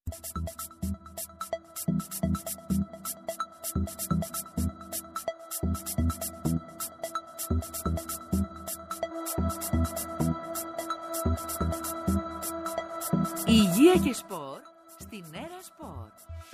Υγεία και σπορ στην Έρα Σπορ.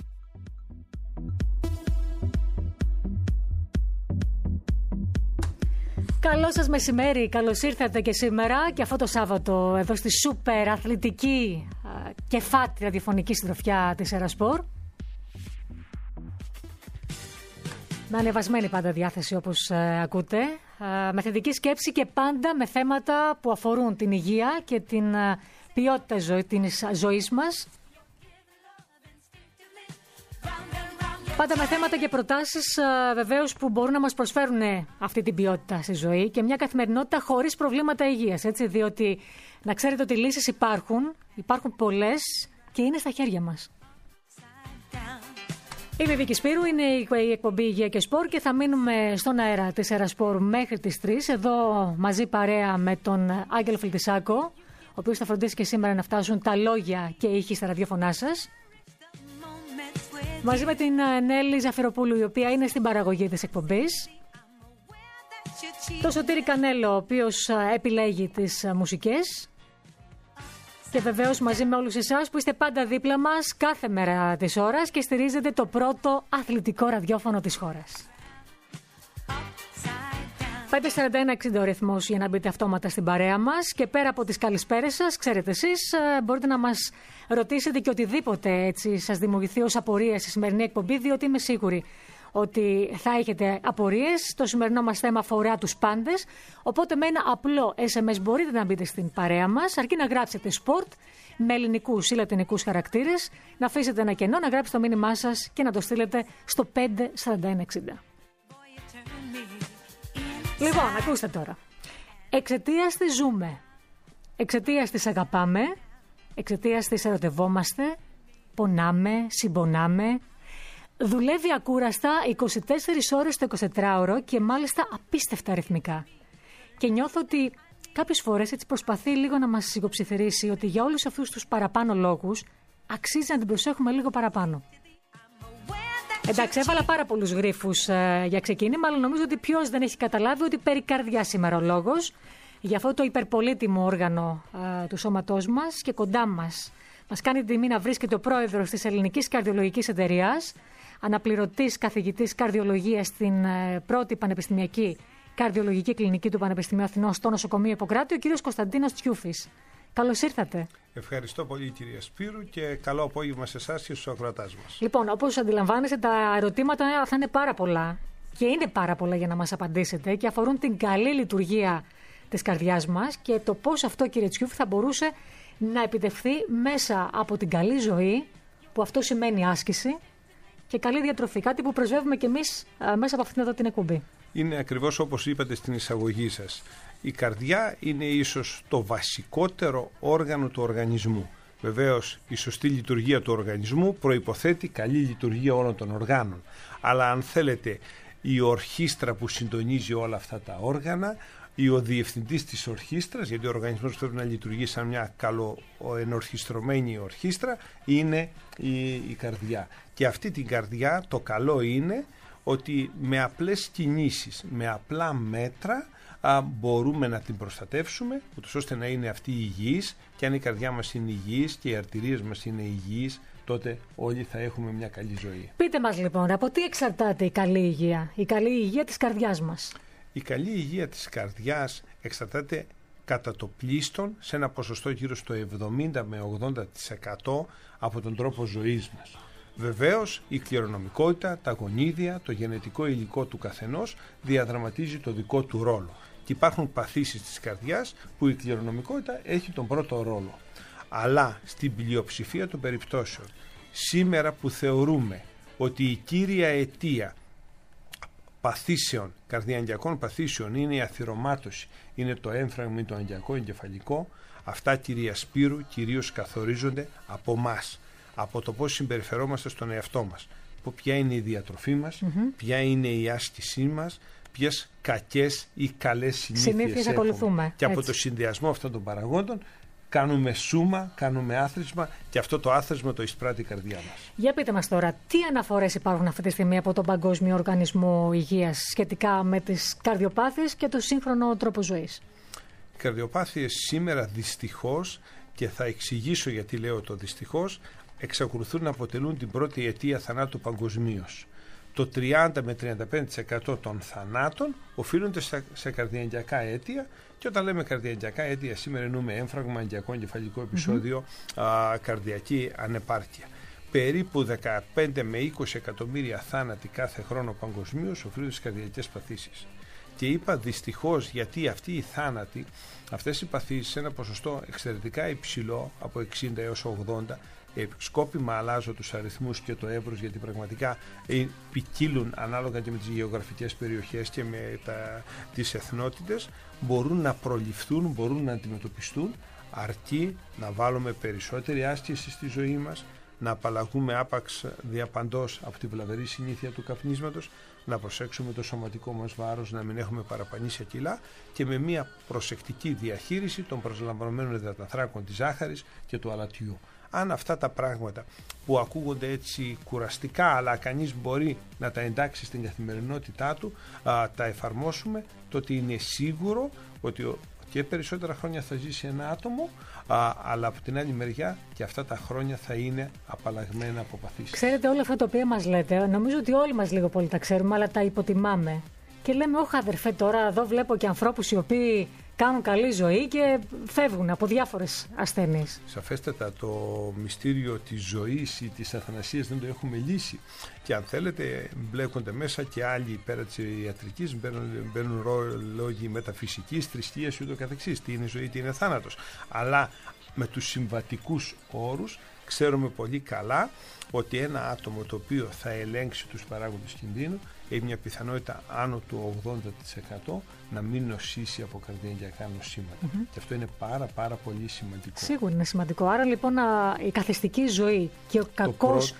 Καλό σας μεσημέρι, καλώς ήρθατε και σήμερα και αυτό το Σάββατο εδώ στη σούπερ αθλητική και φάτη ραδιοφωνική συντροφιά της Έρα Σπορ. Με ανεβασμένη πάντα διάθεση όπως ακούτε, με θετική σκέψη και πάντα με θέματα που αφορούν την υγεία και την ποιότητα της ζωής μας. Πάντα με θέματα και προτάσεις βεβαίως που μπορούν να μας προσφέρουν αυτή την ποιότητα στη ζωή και μια καθημερινότητα χωρίς προβλήματα υγείας. Έτσι, διότι να ξέρετε ότι λύσεις υπάρχουν πολλές και είναι στα χέρια μας. Είμαι η Βίκη Σπύρου, είναι η εκπομπή Υγεία και Σπορ και θα μείνουμε στον αέρα της Έρα Σπορ μέχρι τις 3. Εδώ μαζί παρέα με τον Άγγελο Φιλτισάκο, ο οποίος θα φροντίσει και σήμερα να φτάσουν τα λόγια και οι ήχοι στα ραδιόφωνά σας. Μαζί με την Νέλη Ζαφυροπούλου, η οποία είναι στην παραγωγή της εκπομπής. Το Σωτήρη Κανέλο, ο οποίος επιλέγει τις μουσικές. Και βεβαίως μαζί με όλους εσάς που είστε πάντα δίπλα μας κάθε μέρα της ώρας και στηρίζετε το πρώτο αθλητικό ραδιόφωνο της χώρας. 541-60 ο ρυθμός για να μπείτε αυτόματα στην παρέα μας και πέρα από τις καλησπέρες σας, ξέρετε εσείς, μπορείτε να μας ρωτήσετε και οτιδήποτε έτσι σας δημιουργηθεί ως απορία στη σημερινή εκπομπή, διότι είμαι σίγουρη ότι θα έχετε απορίες. Το σημερινό μας θέμα αφορά τους πάντες, οπότε με ένα απλό SMS μπορείτε να μπείτε στην παρέα μας, αρκεί να γράψετε sport με ελληνικούς ή λατινικούς χαρακτήρες, να αφήσετε ένα κενό, να γράψετε το μήνυμά σας και να το στείλετε στο 541-60. Λοιπόν, ακούστε τώρα. Εξαιτίας της ζούμε, εξαιτίας της αγαπάμε, εξαιτίας της ερωτευόμαστε, πονάμε, συμπονάμε. Δουλεύει ακούραστα 24 ώρες το 24ωρο και μάλιστα απίστευτα ρυθμικά. Και νιώθω ότι κάποιες φορές έτσι προσπαθεί λίγο να μας σιγοψιθυρίσει ότι για όλους αυτούς τους παραπάνω λόγους αξίζει να την προσέχουμε λίγο παραπάνω. Εντάξει, έβαλα πάρα πολλούς γρίφους για ξεκίνημα, αλλά νομίζω ότι ποιος δεν έχει καταλάβει ότι περί καρδιά σήμερα ο λόγος για αυτό το υπερπολίτιμο όργανο του σώματός μας και κοντά μας. Μας κάνει την τιμή να βρίσκεται ο πρόεδρος της Ελληνικής Καρδιολογικής Εταιρείας, αναπληρωτής καθηγητής καρδιολογίας στην πρώτη πανεπιστημιακή καρδιολογική κλινική του Πανεπιστημίου Αθηνών στο νοσοκομείο Ιπποκράτη, ο κύριος Κωνσταντίνος Τσιούφης. Καλώς ήρθατε. Ευχαριστώ πολύ, κυρία Σπύρου, και καλό απόγευμα σε εσάς και στους ακροατάς μας. Λοιπόν, όπως αντιλαμβάνεστε, τα ερωτήματα θα είναι πάρα πολλά και είναι πάρα πολλά για να μας απαντήσετε και αφορούν την καλή λειτουργία της καρδιάς μας και το πώς αυτό, κύριε Τσιούφη, θα μπορούσε να επιτευχθεί μέσα από την καλή ζωή, που αυτό σημαίνει άσκηση και καλή διατροφή. Κάτι που πρεσβεύουμε κι εμείς μέσα από αυτήν εδώ την εκπομπή. Είναι ακριβώς όπως είπατε στην εισαγωγή σας. Η καρδιά είναι ίσως το βασικότερο όργανο του οργανισμού. Βεβαίως, η σωστή λειτουργία του οργανισμού προϋποθέτει καλή λειτουργία όλων των οργάνων. Αλλά αν θέλετε, η ορχήστρα που συντονίζει όλα αυτά τα όργανα, ο διευθυντής της ορχήστρας, γιατί ο οργανισμός πρέπει να λειτουργεί σαν μια καλοενορχιστρωμένη ορχήστρα, είναι η καρδιά. Και αυτή την καρδιά το καλό είναι ότι με απλές κινήσεις, με απλά μέτρα μπορούμε να την προστατεύσουμε, ούτως ώστε να είναι αυτή υγιής, και αν η καρδιά μας είναι υγιής και οι αρτηρίες μας είναι υγιείς, τότε όλοι θα έχουμε μια καλή ζωή. Πείτε μας λοιπόν, από τι εξαρτάται η καλή υγεία, η καλή υγεία της καρδιάς μας? Η καλή υγεία της καρδιάς εξαρτάται κατά το πλείστον σε ένα ποσοστό γύρω στο 70 με 80% από τον τρόπο ζωής μας. Βεβαίως, η κληρονομικότητα, τα γονίδια, το γενετικό υλικό του καθενός διαδραματίζει το δικό του ρόλο. Και υπάρχουν παθήσεις της καρδιάς που η κληρονομικότητα έχει τον πρώτο ρόλο. Αλλά στην πλειοψηφία των περιπτώσεων, σήμερα που θεωρούμε ότι η κύρια αιτία παθήσεων, καρδιαγγειακών παθήσεων είναι η αθυρομάτωση, είναι το έμφραγμα ή το αγγειακό εγκεφαλικό, αυτά, κυρία Σπύρου, κυρίως καθορίζονται από εμάς, από το πώς συμπεριφερόμαστε στον εαυτό μας, ποια είναι η διατροφή μας, ποια είναι η άσκησή μας, ποιες κακές ή καλές συνήθειες έχουμε. Ακολουθούμε. Και από το συνδυασμό αυτών των παραγόντων κάνουμε σούμα, κάνουμε άθροισμα και αυτό το άθροισμα το εισπράττει η καρδιά μας. Για πείτε μας τώρα, τι αναφορές υπάρχουν αυτή τη στιγμή από τον Παγκόσμιο Οργανισμό Υγείας σχετικά με τις καρδιοπάθειες και το σύγχρονο τρόπο ζωής? Οι καρδιοπάθειες σήμερα δυστυχώς, και θα εξηγήσω γιατί λέω το δυστυχώς, εξακολουθούν να αποτελούν την πρώτη αιτία θανάτου παγκοσμίως. Το 30 με 35% των θανάτων οφείλονται σε καρδιαγγειακά αίτια, και όταν λέμε καρδιαγγειακά αίτια σήμερα εννοούμε έμφραγμα, αγγειακό εγκεφαλικό επεισόδιο, καρδιακή ανεπάρκεια. Περίπου 15 με 20 εκατομμύρια θάνατοι κάθε χρόνο παγκοσμίως οφείλονται στις καρδιακές παθήσεις. Και είπα δυστυχώς γιατί αυτοί οι θάνατοι, αυτές οι παθήσεις σε ένα ποσοστό εξαιρετικά υψηλό, από 60 έως 80, σκόπιμα αλλάζω τους αριθμούς και το εύρος, γιατί πραγματικά ποικίλουν ανάλογα και με τις γεωγραφικές περιοχές και με τις εθνότητες, μπορούν να προληφθούν, μπορούν να αντιμετωπιστούν, αρκεί να βάλουμε περισσότερη άσκηση στη ζωή μας, να απαλλαγούμε άπαξ διαπαντός από τη βλαβερή συνήθεια του καπνίσματος, να προσέξουμε το σωματικό μας βάρος, να μην έχουμε παραπανήσια κιλά, και με μια προσεκτική διαχείριση των προσλαμβανομένων υδατανθράκων, της ζάχαρης και του αλατιού. Αν αυτά τα πράγματα που ακούγονται έτσι κουραστικά, αλλά κανείς μπορεί να τα εντάξει στην καθημερινότητά του, τα εφαρμόσουμε, τότε είναι σίγουρο ότι και περισσότερα χρόνια θα ζήσει ένα άτομο, αλλά από την άλλη μεριά και αυτά τα χρόνια θα είναι απαλλαγμένα από παθήσεις. Ξέρετε, όλα αυτά τα οποία μας λέτε, νομίζω ότι όλοι μας λίγο πολύ τα ξέρουμε, αλλά τα υποτιμάμε. Και λέμε, όχι αδερφέ, τώρα εδώ βλέπω και ανθρώπους οι οποίοι κάνουν καλή ζωή και φεύγουν από διάφορες ασθένειες. Σαφέστατα, το μυστήριο της ζωής ή της αθανασίας δεν το έχουμε λύσει. Και αν θέλετε, μπλέκονται μέσα και άλλοι πέρα της ιατρικής, μπαίνουν λόγοι μεταφυσικής, θρησκείας και ούτω καθεξής. Τι είναι ζωή, τι είναι θάνατος. Αλλά με τους συμβατικούς όρους ξέρουμε πολύ καλά ότι ένα άτομο το οποίο θα ελέγξει τους παράγοντες κινδύνου έχει μια πιθανότητα άνω του 80% να μην νοσήσει από καρδιαγγειακά νοσήματα. Και αυτό είναι πάρα πολύ σημαντικό. Σίγουρα είναι σημαντικό. Άρα λοιπόν η καθιστική ζωή και ο κακός,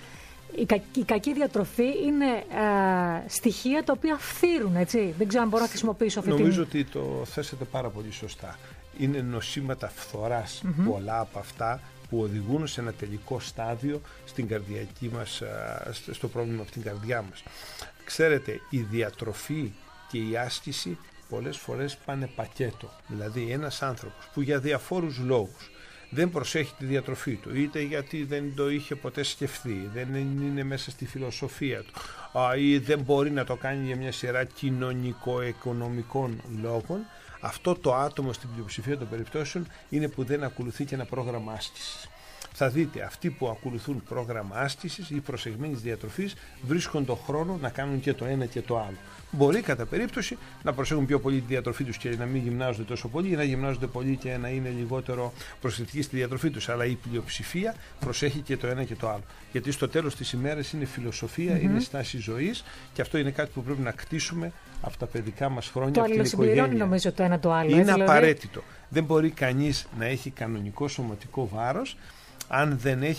η κακή διατροφή είναι στοιχεία τα οποία φθήρουν, έτσι. Δεν ξέρω αν μπορώ να χρησιμοποιήσω αυτή Νομίζω ότι το θέσατε πάρα πολύ σωστά. Είναι νοσήματα φθοράς, πολλά από αυτά, που οδηγούν σε ένα τελικό στάδιο στην καρδιακή μας, στο πρόβλημα από την καρδιά μας. Ξέρετε, η διατροφή και η άσκηση πολλές φορές πάνε πακέτο. Δηλαδή ένας άνθρωπος που για διαφόρους λόγους δεν προσέχει τη διατροφή του, είτε γιατί δεν το είχε ποτέ σκεφτεί, δεν είναι μέσα στη φιλοσοφία του, ή δεν μπορεί να το κάνει για μια σειρά κοινωνικο-οικονομικών λόγων, αυτό το άτομο στην πλειοψηφία των περιπτώσεων είναι που δεν ακολουθεί και ένα πρόγραμμα άσκησης. Θα δείτε, αυτοί που ακολουθούν πρόγραμμα άσκησης ή προσεγμένης διατροφής βρίσκουν τον χρόνο να κάνουν και το ένα και το άλλο. Μπορεί κατά περίπτωση να προσέχουν πιο πολύ τη διατροφή τους και να μην γυμνάζονται τόσο πολύ, ή να γυμνάζονται πολύ και να είναι λιγότερο προσεκτικοί στη διατροφή τους. Αλλά η πλειοψηφία προσέχει και το ένα και το άλλο. Γιατί στο τέλος της ημέρας είναι φιλοσοφία, είναι στάση ζωής, και αυτό είναι κάτι που πρέπει να κτίσουμε από τα παιδικά μας χρόνια. Το αλληλοσυμπληρώνει νομίζω το ένα το άλλο. Είναι απαραίτητο. Δεν μπορεί κανείς να έχει κανονικό σωματικό βάρος αν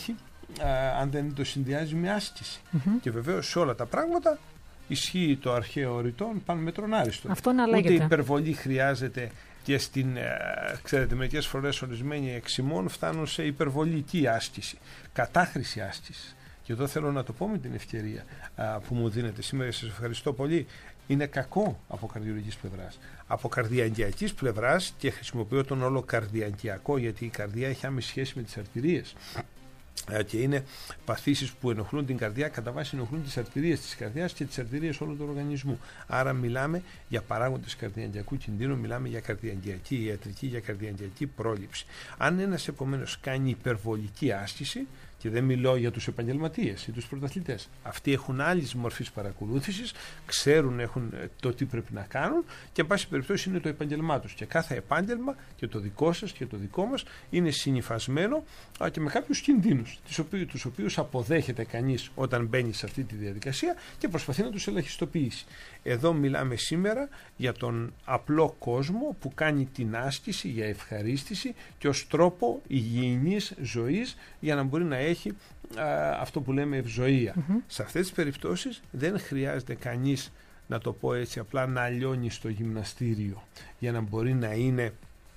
δεν το συνδυάζει με άσκηση. Και βεβαίως σε όλα τα πράγματα ισχύει το αρχαίο ρητόν παν μέτρον άριστον. Αυτό να λέγεται. Ούτε υπερβολή χρειάζεται, και στην, ξέρετε, μερικές φορές ορισμένοι εξημών φτάνουν σε υπερβολική άσκηση, κατάχρηση άσκησης. Και εδώ θέλω να το πω με την ευκαιρία που μου δίνετε σήμερα, σας ευχαριστώ πολύ. Είναι κακό από καρδιολογικής πλευράς. Από καρδιαγγειακής πλευράς, και χρησιμοποιώ τον όρο καρδιαγγειακό γιατί η καρδιά έχει άμεση σχέση με τις αρτηρίες, και είναι παθήσεις που ενοχλούν την καρδιά, κατά βάση ενοχλούν τις αρτηρίες της καρδιάς και τις αρτηρίες όλου του οργανισμού. Άρα μιλάμε για παράγοντες καρδιαγγειακού κινδύνου, μιλάμε για καρδιαγγειακή ιατρική, για καρδιαγγειακή πρόληψη. Αν ένας επομένως κάνει υπερβολική άσκηση, και δεν μιλώ για τους επαγγελματίες ή τους πρωταθλητές, αυτοί έχουν άλλης μορφής παρακολούθησης, ξέρουν, έχουν το τι πρέπει να κάνουν, και εν πάση περιπτώσει είναι το επάγγελμά τους. Και κάθε επάγγελμα, και το δικό σας και το δικό μας, είναι συνυφασμένο και με κάποιους κινδύνους, τους οποίους αποδέχεται κανείς όταν μπαίνει σε αυτή τη διαδικασία και προσπαθεί να τους ελαχιστοποιήσει. Εδώ μιλάμε σήμερα για τον απλό κόσμο που κάνει την άσκηση για ευχαρίστηση και ως τρόπο υγιεινής ζωής, για να μπορεί να έχει αυτό που λέμε ευζοία. Σε αυτές τις περιπτώσεις δεν χρειάζεται κανείς, να το πω έτσι απλά, να λιώνει στο γυμναστήριο για να μπορεί να είναι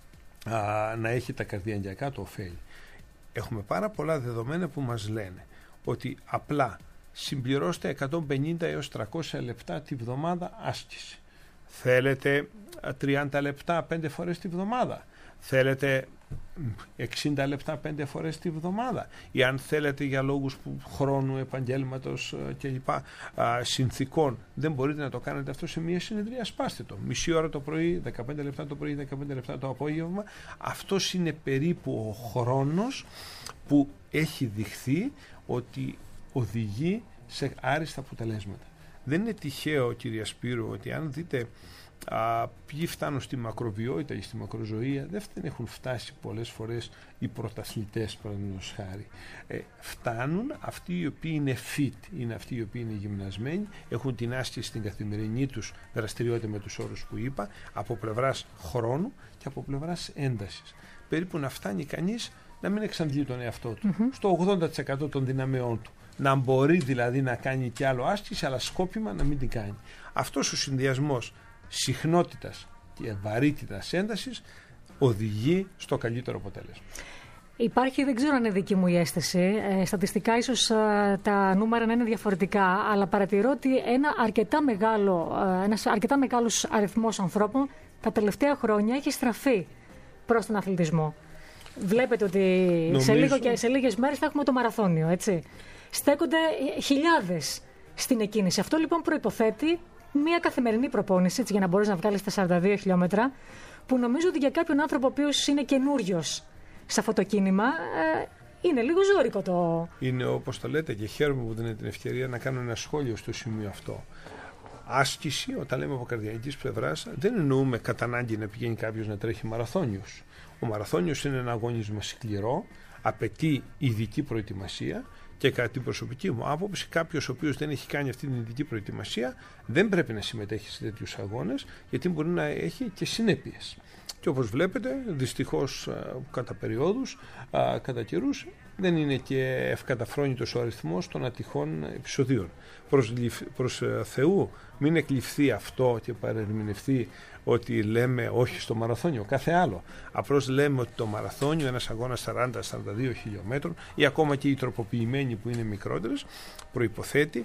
να έχει τα καρδιαγγειακά το ωφέλη. Έχουμε πάρα πολλά δεδομένα που μας λένε ότι απλά συμπληρώστε 150 έως 300 λεπτά τη βδομάδα άσκηση. Θέλετε 30 λεπτά 5 φορές τη βδομάδα. Θέλετε 60 λεπτά 5 φορές τη βδομάδα. Ή αν θέλετε για λόγους χρόνου, επαγγέλματος κλπ. Συνθηκών δεν μπορείτε να το κάνετε αυτό σε μια συνεδρία, σπάστε το. Μισή ώρα το πρωί, 15 λεπτά το πρωί, 15 λεπτά το απόγευμα. Αυτός είναι περίπου ο χρόνος που έχει δειχθεί ότι οδηγεί σε άριστα αποτελέσματα. Δεν είναι τυχαίο, κυρία Σπύρου, ότι αν δείτε ποιοι φτάνουν στη μακροβιότητα ή στη μακροζωία, δεν έχουν φτάσει πολλές φορές οι πρωταθλητές, παραδείγματος χάρη. Φτάνουν αυτοί οι οποίοι είναι fit, είναι αυτοί οι οποίοι είναι γυμνασμένοι, έχουν την άσκηση στην καθημερινή τους δραστηριότητα με τους όρους που είπα, από πλευράς χρόνου και από πλευράς έντασης. Περίπου να φτάνει κανείς να μην εξαντλεί τον εαυτό του, στο 80% των δυναμεών του. Να μπορεί δηλαδή να κάνει κι άλλο άσκηση, αλλά σκόπιμα να μην την κάνει. Αυτός ο συνδυασμός συχνότητας και βαρύτητας έντασης οδηγεί στο καλύτερο αποτέλεσμα. Υπάρχει, δεν ξέρω αν είναι δική μου η αίσθηση, στατιστικά ίσως τα νούμερα να είναι διαφορετικά, αλλά παρατηρώ ότι ένας αρκετά μεγάλος αριθμός ανθρώπων τα τελευταία χρόνια έχει στραφεί προς τον αθλητισμό. Βλέπετε ότι σε λίγες μέρες θα έχουμε το μαραθώνιο, έτσι. Στέκονται χιλιάδες στην εκκίνηση. Αυτό λοιπόν προϋποθέτει μια καθημερινή προπόνηση, έτσι, για να μπορείς να βγάλεις τα 42 χιλιόμετρα, που νομίζω ότι για κάποιον άνθρωπο ο οποίος είναι καινούριος σε αυτό το κίνημα, είναι λίγο ζώρικο το... Είναι όπως το λέτε και χαίρομαι που δίνετε την ευκαιρία να κάνω ένα σχόλιο στο σημείο αυτό. Άσκηση, όταν λέμε από καρδιαγγειακής πλευράς, δεν εννοούμε κατά ανάγκη να πηγαίνει κάποιος να τρέχει μαραθώνιος. Ο μαραθώνιος είναι ένα αγώνισμα σκληρό, απαιτεί ειδική προετοιμασία. Και κατά την προσωπική μου άποψη, κάποιος ο οποίος δεν έχει κάνει αυτή την ειδική προετοιμασία δεν πρέπει να συμμετέχει σε τέτοιους αγώνες, γιατί μπορεί να έχει και συνέπειες. Και όπως βλέπετε, δυστυχώς κατά περιόδους, κατά καιρούς, δεν είναι και ευκαταφρόνητος ο αριθμός των ατυχών επεισοδίων. Προς Θεού, μην εκλειφθεί αυτό και παρερμηνευτεί ότι λέμε όχι στο μαραθώνιο, κάθε άλλο. Απλώς λέμε ότι το μαραθώνιο, ένας αγώνας 40-42 χιλιόμετρων ή ακόμα και οι τροποποιημένοι που είναι μικρότερες, προϋποθέτει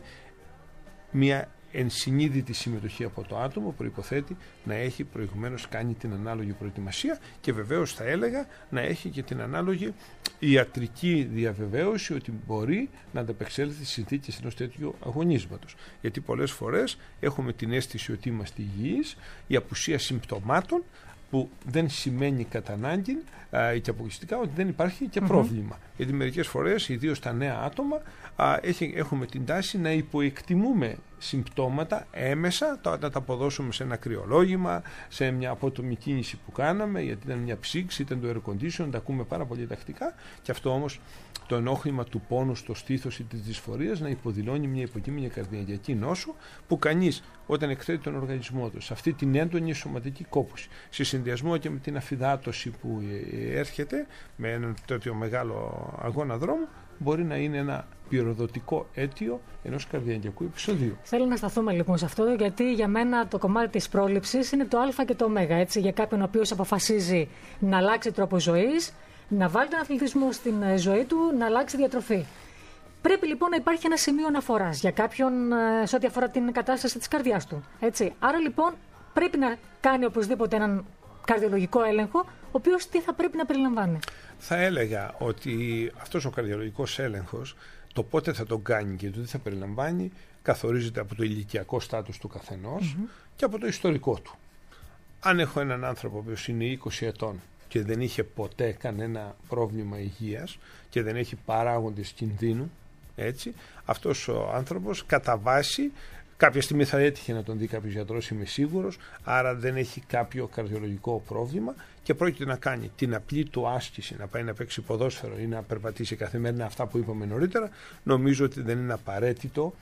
μια ενσυνείδητη συμμετοχή από το άτομο, προϋποθέτει να έχει προηγουμένως κάνει την ανάλογη προετοιμασία και βεβαίως θα έλεγα να έχει και την ανάλογη ιατρική διαβεβαίωση ότι μπορεί να ανταπεξέλθει στις συνθήκες ενός τέτοιου αγωνίσματος. Γιατί πολλές φορές έχουμε την αίσθηση ότι είμαστε υγιείς, η απουσία συμπτωμάτων, που δεν σημαίνει κατά ανάγκη και αποκλειστικά ότι δεν υπάρχει και πρόβλημα. Γιατί μερικές φορές, ιδίως τα νέα άτομα, έχουμε την τάση να υποεκτιμούμε συμπτώματα έμεσα, να τα αποδώσουμε σε ένα κρυολόγημα, σε μια απότομη κίνηση που κάναμε, γιατί ήταν μια ψήξη, ήταν το air condition, τα ακούμε πάρα πολύ τακτικά, και αυτό όμως το ενόχλημα του πόνου στο στήθος ή της δυσφορίας να υποδηλώνει μια υποκείμενη καρδιαγγειακή νόσο, που κανείς όταν εκθέτει τον οργανισμό του σε αυτή την έντονη σωματική κόπωση, σε συνδυασμό και με την αφυδάτωση που έρχεται με έναν τέτοιο μεγάλο αγώνα δρόμου, μπορεί να είναι ένα πυροδοτικό αίτιο ενός καρδιαγγειακού επεισοδίου. Θέλω να σταθούμε λοιπόν σε αυτό, γιατί για μένα το κομμάτι της πρόληψης είναι το α και το ω. Έτσι, για κάποιον ο οποίος αποφασίζει να αλλάξει τρόπο ζωής, να βάλει τον αθλητισμό στην ζωή του, να αλλάξει διατροφή. Πρέπει λοιπόν να υπάρχει ένα σημείο αναφοράς για κάποιον σε ό,τι αφορά την κατάσταση της καρδιάς του. Έτσι. Άρα λοιπόν πρέπει να κάνει οπωσδήποτε έναν καρδιολογικό έλεγχο, ο οποίος τι θα πρέπει να περιλαμβάνει. Θα έλεγα ότι αυτός ο καρδιολογικός έλεγχος, το πότε θα τον κάνει και το τι θα περιλαμβάνει, καθορίζεται από το ηλικιακό στάτους του καθενός και από το ιστορικό του. Αν έχω έναν άνθρωπο που είναι 20 ετών και δεν είχε ποτέ κανένα πρόβλημα υγείας και δεν έχει παράγοντες κινδύνου, έτσι, αυτός ο άνθρωπος κατά βάση κάποια στιγμή θα έτυχε να τον δει κάποιος γιατρός, είμαι σίγουρος, άρα δεν έχει κάποιο καρδιολογικό πρόβλημα και πρόκειται να κάνει την απλή του άσκηση, να πάει να παίξει ποδόσφαιρο ή να περπατήσει καθημερινά, αυτά που είπαμε νωρίτερα. Νομίζω ότι δεν είναι απαραίτητο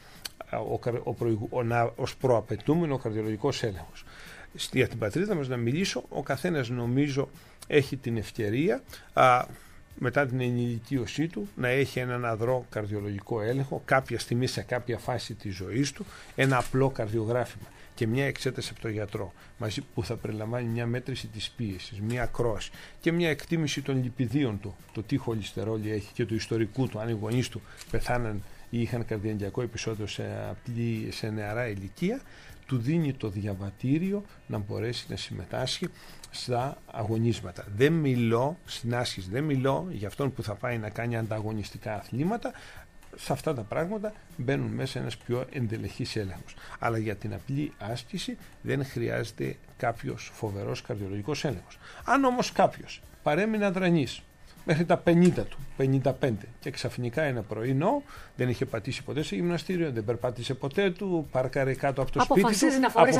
ως προαπαιτούμενο ο καρδιολογικός έλεγχος. Για την πατρίδα μας να μιλήσω, ο καθένας νομίζω έχει την ευκαιρία μετά την ενηλικίωσή του να έχει έναν αδρό καρδιολογικό έλεγχο κάποια στιγμή σε κάποια φάση της ζωής του, ένα απλό καρδιογράφημα και μια εξέταση από τον γιατρό μαζί που θα περιλαμβάνει μια μέτρηση της πίεσης, μια ακρόαση και μια εκτίμηση των λιπιδίων του, το τι χολυστερόλι έχει και του ιστορικού του, αν οι γονείς του πεθάναν ή είχαν καρδιαγγειακό επεισόδιο σε νεαρά ηλικία, του δίνει το διαβατήριο να μπορέσει να συμμετάσχει στα αγωνίσματα. Δεν μιλώ στην άσκηση, δεν μιλώ για αυτόν που θα πάει να κάνει ανταγωνιστικά αθλήματα. Σε αυτά τα πράγματα μπαίνουν μέσα ένας πιο εντελεχής έλεγχος. Αλλά για την απλή άσκηση δεν χρειάζεται κάποιος φοβερός καρδιολογικός έλεγχος. Αν όμως κάποιος παρέμεινε αδρανής μέχρι τα 50 του, 55 και ξαφνικά ένα πρωινό δεν είχε πατήσει ποτέ σε γυμναστήριο, δεν περπάτησε ποτέ του, πάρκαρε κάτω από το σπίτι του, αποφασίζει να φορέσει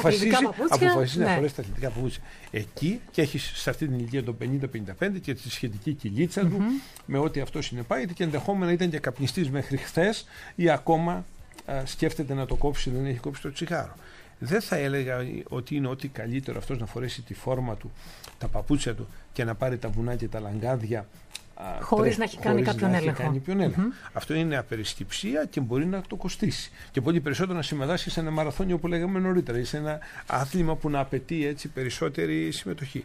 τα αθλητικά παπούτσια. Εκεί και έχει σε αυτή την ηλικία των 50-55 και τη σχετική κοιλίτσα του με ό,τι αυτό συνεπάγεται και ενδεχόμενα ήταν και καπνιστής μέχρι χθες ή ακόμα σκέφτεται να το κόψει, δεν έχει κόψει το τσιγάρο. Δεν θα έλεγα ότι είναι ό,τι καλύτερο αυτός να φορέσει τη φόρμα του, τα παπούτσια του και να πάρει τα βουνά και τα λαγκάδια χωρίς να έχει κάνει κάποιον έλεγχο. Αυτό είναι απεριστιψία και μπορεί να το κοστίσει. Και πολύ περισσότερο να συμμετάσχει σε ένα μαραθώνιο που λέγαμε νωρίτερα ή σε ένα άθλημα που να απαιτεί έτσι περισσότερη συμμετοχή.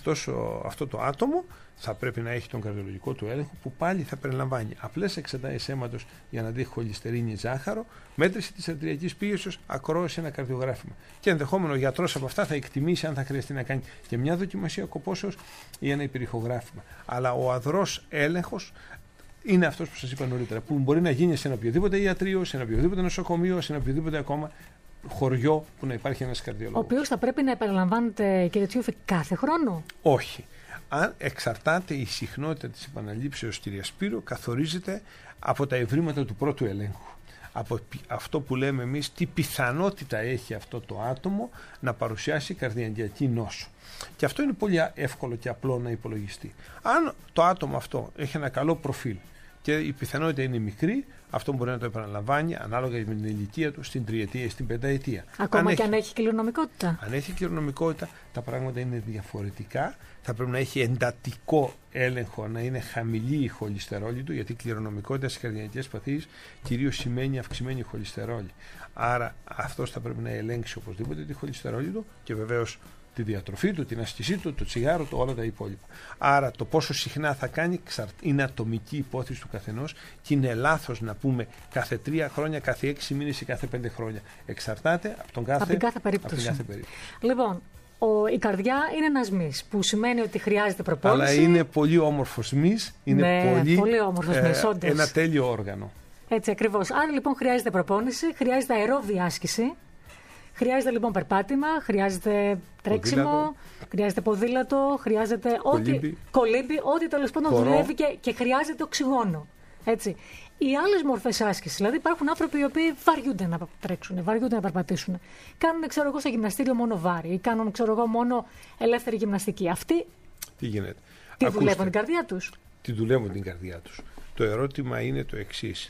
Αυτό το άτομο θα πρέπει να έχει τον καρδιολογικό του έλεγχο που πάλι θα περιλαμβάνει απλές εξετάσεις αίματος για να δει χολυστερίνη, ζάχαρο, μέτρηση της αρτηριακής πίεσης, ακρόαση, ένα καρδιογράφημα. Και ενδεχόμενο ο γιατρός από αυτά θα εκτιμήσει αν θα χρειαστεί να κάνει και μια δοκιμασία κοπόσεως ή ένα υπερηχογράφημα. Αλλά ο αδρός έλεγχος είναι αυτός που σας είπα νωρίτερα, που μπορεί να γίνει σε ένα οποιοδήποτε ιατρείο, σε ένα οποιοδήποτε νοσοκομείο, σε ένα οποιοδήποτε ακόμα χωριό που να υπάρχει ένας καρδιολόγος. Ο οποίος θα πρέπει να επαναλαμβάνεται, κύριε Τσιούφη, κάθε χρόνο? Όχι. Αν εξαρτάται η συχνότητα της επαναλήψεως, κυρία Σπύρο, καθορίζεται από τα ευρήματα του πρώτου ελέγχου. Από αυτό που λέμε εμείς, τι πιθανότητα έχει αυτό το άτομο να παρουσιάσει καρδιαγγειακή νόσο. Και αυτό είναι πολύ εύκολο και απλό να υπολογιστεί. Αν το άτομο αυτό έχει ένα καλό προφίλ και η πιθανότητα είναι μικρή, αυτό μπορεί να το επαναλαμβάνει ανάλογα με την ηλικία του στην τριετία ή στην πενταετία. Ακόμα και αν έχει κληρονομικότητα. Αν έχει κληρονομικότητα, τα πράγματα είναι διαφορετικά. Θα πρέπει να έχει εντατικό έλεγχο, να είναι χαμηλή η χολυστερόλη του, γιατί η κληρονομικότητα στις καρδιαγγειακές παθήσεις κυρίως σημαίνει αυξημένη χολυστερόλη. Άρα αυτός θα πρέπει να ελέγξει οπωσδήποτε τη χολυστερόλη του και βεβαίως τη διατροφή του, την άσκησή του, το τσιγάρο του, όλα τα υπόλοιπα. Άρα το πόσο συχνά θα κάνει είναι ατομική υπόθεση του καθενός και είναι λάθος να πούμε κάθε 3 χρόνια, κάθε 6 μήνες ή κάθε 5 χρόνια. Εξαρτάται από την κάθε περίπτωση. Λοιπόν, η καρδιά είναι ένας μυς, που σημαίνει ότι χρειάζεται προπόνηση. Αλλά είναι πολύ όμορφος μυς, είναι πολύ όμορφος μυς, όντως. Ένα τέλειο όργανο. Έτσι ακριβώς. Άρα λοιπόν χρειάζεται προπόνηση, χρειάζεται αερόβια άσκηση. Χρειάζεται λοιπόν περπάτημα, χρειάζεται τρέξιμο, χρειάζεται ποδήλατο, χρειάζεται κολύμπι, ό,τι τέλος πάντων δουλεύει και χρειάζεται οξυγόνο. Έτσι. Οι άλλες μορφές άσκησης, δηλαδή υπάρχουν άνθρωποι οι οποίοι βαριούνται να τρέξουν, βαριούνται να περπατήσουν. Κάνουν, ξέρω εγώ, στο γυμναστήριο μόνο βάρη ή κάνουν, ξέρω εγώ, μόνο ελεύθερη γυμναστική. Αυτοί τι γίνεται? Τι δουλεύουν την καρδιά τους? Τι δουλεύουν την καρδιά τους. Το ερώτημα είναι το εξής.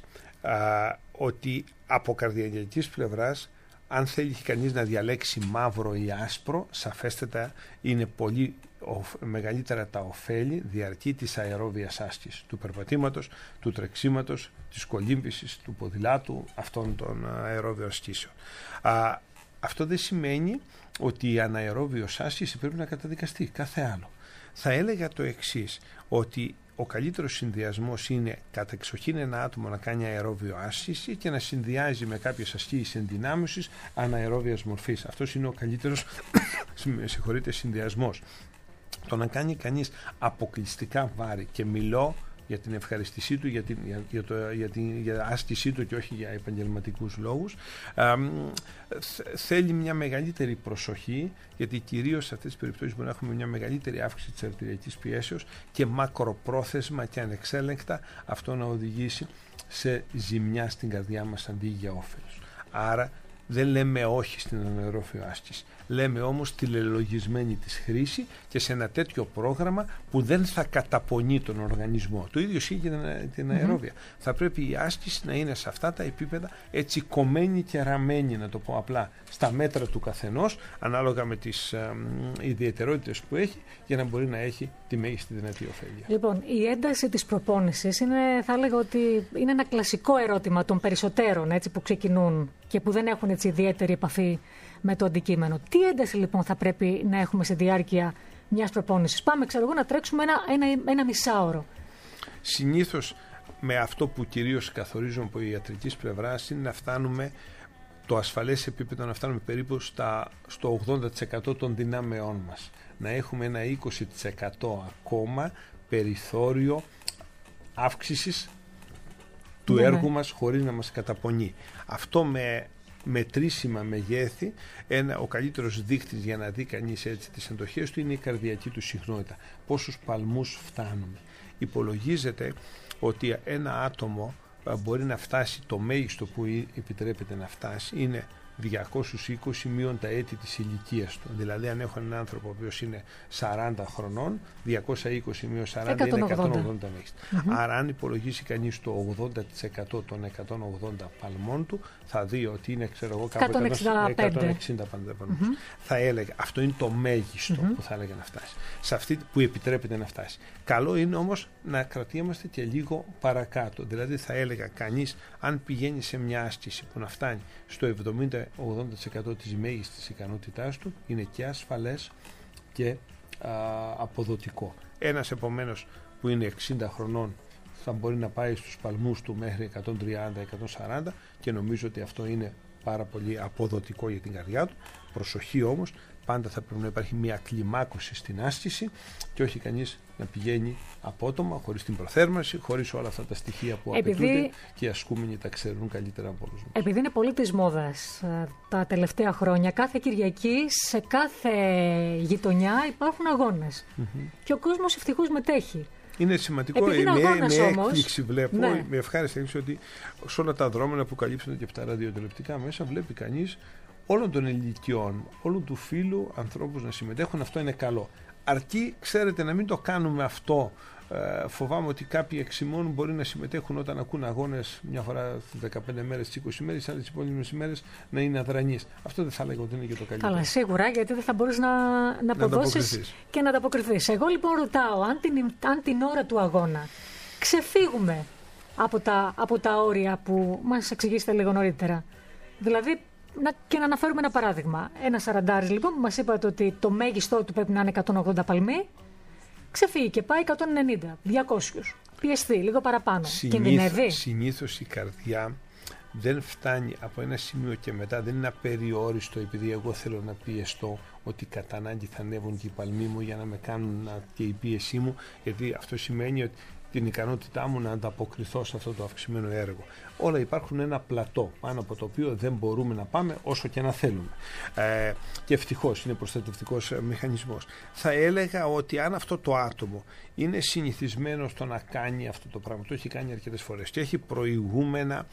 Ότι από καρδιαγγειακής πλευράς, αν θέλει κανείς να διαλέξει μαύρο ή άσπρο, σαφέστατα είναι πολύ μεγαλύτερα τα ωφέλη διαρκή της αερόβιας άσκησης, του περπατήματος, του τρεξίματος, της κολύμπησης, του ποδηλάτου, αυτών των αερόβιων ασκήσεων. Αυτό δεν σημαίνει ότι η αναερόβιος άσκηση πρέπει να καταδικαστεί, κάθε άλλο. Θα έλεγα το εξής, ότι ο καλύτερος συνδυασμός είναι κατεξοχήν ένα άτομο να κάνει αερόβιο άσκηση και να συνδυάζει με κάποιες ασκήσεις ενδυνάμωσης αναερόβιας μορφής. Αυτός είναι ο καλύτερος συνδυασμός. Το να κάνει κανείς αποκλειστικά βάρη, και μιλώ για την ευχαριστησή του, για άσκησή του και όχι για επαγγελματικούς λόγους, θέλει μια μεγαλύτερη προσοχή, γιατί κυρίως σε αυτές τις περιπτώσεις μπορεί να έχουμε μια μεγαλύτερη αύξηση της αρτηριακής πιέσεως και μακροπρόθεσμα και ανεξέλεγκτα αυτό να οδηγήσει σε ζημιά στην καρδιά μας αντί για όφελος. Άρα Δεν λέμε όχι στην αναερόφυο άσκηση. Λέμε όμως τη λελογισμένη της χρήση και σε ένα τέτοιο πρόγραμμα που δεν θα καταπονεί τον οργανισμό. Το ίδιο ισχύει και την αερόβια. Θα πρέπει η άσκηση να είναι σε αυτά τα επίπεδα έτσι κομμένη και ραμμένη, να το πω απλά, στα μέτρα του καθενός, ανάλογα με τις ιδιαιτερότητες που έχει, για να μπορεί να έχει τη μέγιστη δυνατή ωφέλεια. Λοιπόν, η ένταση της προπόνησης είναι, θα έλεγα ότι είναι ένα κλασικό ερώτημα των περισσότερων, έτσι, που ξεκινούν και που δεν έχουν έτσι ιδιαίτερη επαφή με το αντικείμενο. Τι ένταση λοιπόν θα πρέπει να έχουμε σε διάρκεια μιας προπόνησης? Πάμε, ξέρω εγώ, να τρέξουμε ένα μισάωρο. Συνήθως με αυτό που κυρίως καθορίζουμε από ιατρικής πλευράς είναι να φτάνουμε το ασφαλές επίπεδο, να φτάνουμε περίπου στο 80% των δυνάμεών μας. Να έχουμε ένα 20% ακόμα περιθώριο αύξησης του έργου μας χωρίς να μας καταπονεί. Αυτό με μετρήσιμα μεγέθη, ο καλύτερος δείκτης για να δει κανείς έτσι τις εντοχές του είναι η καρδιακή του συχνότητα. Πόσους παλμούς φτάνουμε. Υπολογίζεται ότι ένα άτομο μπορεί να φτάσει, το μέγιστο που επιτρέπεται να φτάσει είναι 220 μείον τα έτη της ηλικίας του. Δηλαδή αν έχω έναν άνθρωπο ο οποίος είναι 40 χρονών, 220 μείον 40 είναι 180 μέγιστα. Άρα αν υπολογίσει κανείς το 80% των 180 παλμών του, θα δει ότι είναι, ξέρω εγώ, κάπου 160 παλμούς. Θα έλεγα, αυτό είναι το μέγιστο που θα έλεγα να φτάσει. Σε αυτή που επιτρέπεται να φτάσει. Καλό είναι όμως να κρατιόμαστε και λίγο παρακάτω. Δηλαδή θα έλεγα κανείς, αν πηγαίνει σε μια άσκηση που να φτάνει στο 70-80% της μέγιστης ικανότητάς του, είναι και ασφαλές και αποδοτικό. Ένας επομένως που είναι 60 χρονών θα μπορεί να πάει στους παλμούς του μέχρι 130-140 και νομίζω ότι αυτό είναι πάρα πολύ αποδοτικό για την καρδιά του. Προσοχή όμως, πάντα θα πρέπει να υπάρχει μια κλιμάκωση στην άσκηση και όχι κανείς να πηγαίνει απότομα, χωρίς την προθέρμανση, χωρίς όλα αυτά τα στοιχεία που απαιτούνται και οι ασκούμενοι τα ξέρουν καλύτερα από όλους μας. Επειδή είναι πολύ της μόδας τα τελευταία χρόνια, κάθε Κυριακή σε κάθε γειτονιά υπάρχουν αγώνες και ο κόσμος ευτυχώς μετέχει. Είναι σημαντικό, με έκπληξη βλέπω, με ευχάριστη έκπληξη, ότι σε όλα τα δρόμενα που καλύψονται και από τα ραδιοτηλεοπτικά μέσα βλέπει κανείς όλων των ηλικιών, όλου του φύλου ανθρώπους να συμμετέχουν. Αυτό είναι καλό. Αρκεί, ξέρετε, να μην το κάνουμε αυτό. Φοβάμαι ότι κάποιοι εξημών μπορεί να συμμετέχουν όταν ακούν αγώνες μια φορά στις 15 μέρες, στις 20 μέρες, στις άλλες υπόλοιπες μέρες να είναι αδρανείς. Αυτό δεν θα λέγω ότι είναι και το καλύτερο. Καλά, σίγουρα, γιατί δεν θα μπορείς να αποδώσεις και να ανταποκριθείς. Εγώ λοιπόν ρωτάω, αν την ώρα του αγώνα ξεφύγουμε από τα όρια που μας εξηγήσετε λίγο νωρίτερα. Δηλαδή, και να αναφέρουμε ένα παράδειγμα. Ένα 40 λοιπόν που μας είπατε ότι το μέγιστό του πρέπει να είναι 180 παλμοί, ξεφύγει και πάει 190, 200. Πιεστεί λίγο παραπάνω. Κινδυνεύει. Συνήθως η καρδιά δεν φτάνει από ένα σημείο και μετά, δεν είναι απεριόριστο επειδή εγώ θέλω να πιεστώ, ότι κατά ανάγκη θα ανέβουν και οι παλμοί μου για να με κάνουν και η πίεσή μου, γιατί αυτό σημαίνει ότι την ικανότητά μου να ανταποκριθώ σε αυτό το αυξημένο έργο. Όλα υπάρχουν ένα πλατό πάνω από το οποίο δεν μπορούμε να πάμε όσο και να θέλουμε. Και ευτυχώς είναι προστατευτικός μηχανισμός. Θα έλεγα ότι αν αυτό το άτομο είναι συνηθισμένο στο να κάνει αυτό το πράγμα, το έχει κάνει αρκετές φορές και έχει προηγούμενα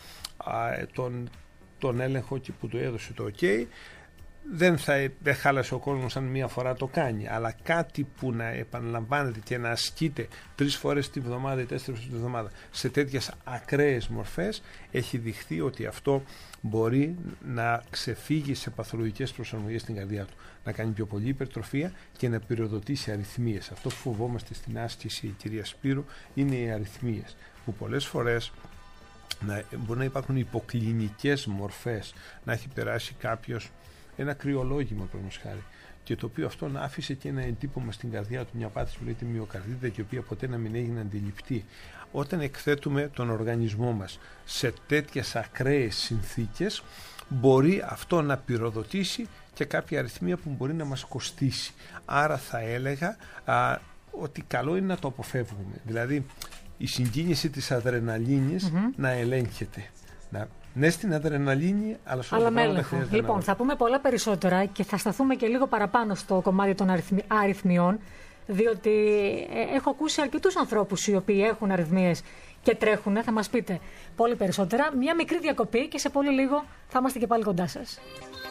τον έλεγχο και που του έδωσε το OK, δεν χάλασε ο κόσμος αν μία φορά το κάνει, αλλά κάτι που να επαναλαμβάνεται και να ασκείται 3 φορές τη βδομάδα ή 4 φορές τη βδομάδα σε τέτοιες ακραίες μορφές, έχει δειχθεί ότι αυτό μπορεί να ξεφύγει σε παθολογικές προσαρμογές στην καρδιά του, να κάνει πιο πολύ υπερτροφία και να πυροδοτήσει αρρυθμίες. Αυτό που φοβόμαστε στην άσκηση, κυρία Σπύρου, είναι οι αρρυθμίες, που πολλές φορές μπορεί να υπάρχουν υποκλινικές μορφές, να έχει περάσει κάποιος ένα κρυολόγημα, παραδείγματος χάρη, και το οποίο αυτό να άφησε και ένα εντύπωμα στην καρδιά του, μια πάθηση που λέγεται μυοκαρδίτιδα και η οποία ποτέ να μην έγινε αντιληπτή. Όταν εκθέτουμε τον οργανισμό μας σε τέτοιες ακραίες συνθήκες, μπορεί αυτό να πυροδοτήσει και κάποια αριθμία που μπορεί να μας κοστίσει. Άρα θα έλεγα ότι καλό είναι να το αποφεύγουμε. Δηλαδή η συγκίνηση της αδρεναλίνης να ελέγχεται. Ναι, στην αδρεναλίνη, αλλά με έλεγχο. Λοιπόν, θα πούμε πολλά περισσότερα και θα σταθούμε και λίγο παραπάνω στο κομμάτι των αριθμιών. Διότι έχω ακούσει αρκετούς ανθρώπους οι οποίοι έχουν αρρυθμίες και τρέχουν. Θα μας πείτε πολύ περισσότερα. Μια μικρή διακοπή και σε πολύ λίγο θα είμαστε και πάλι κοντά σας.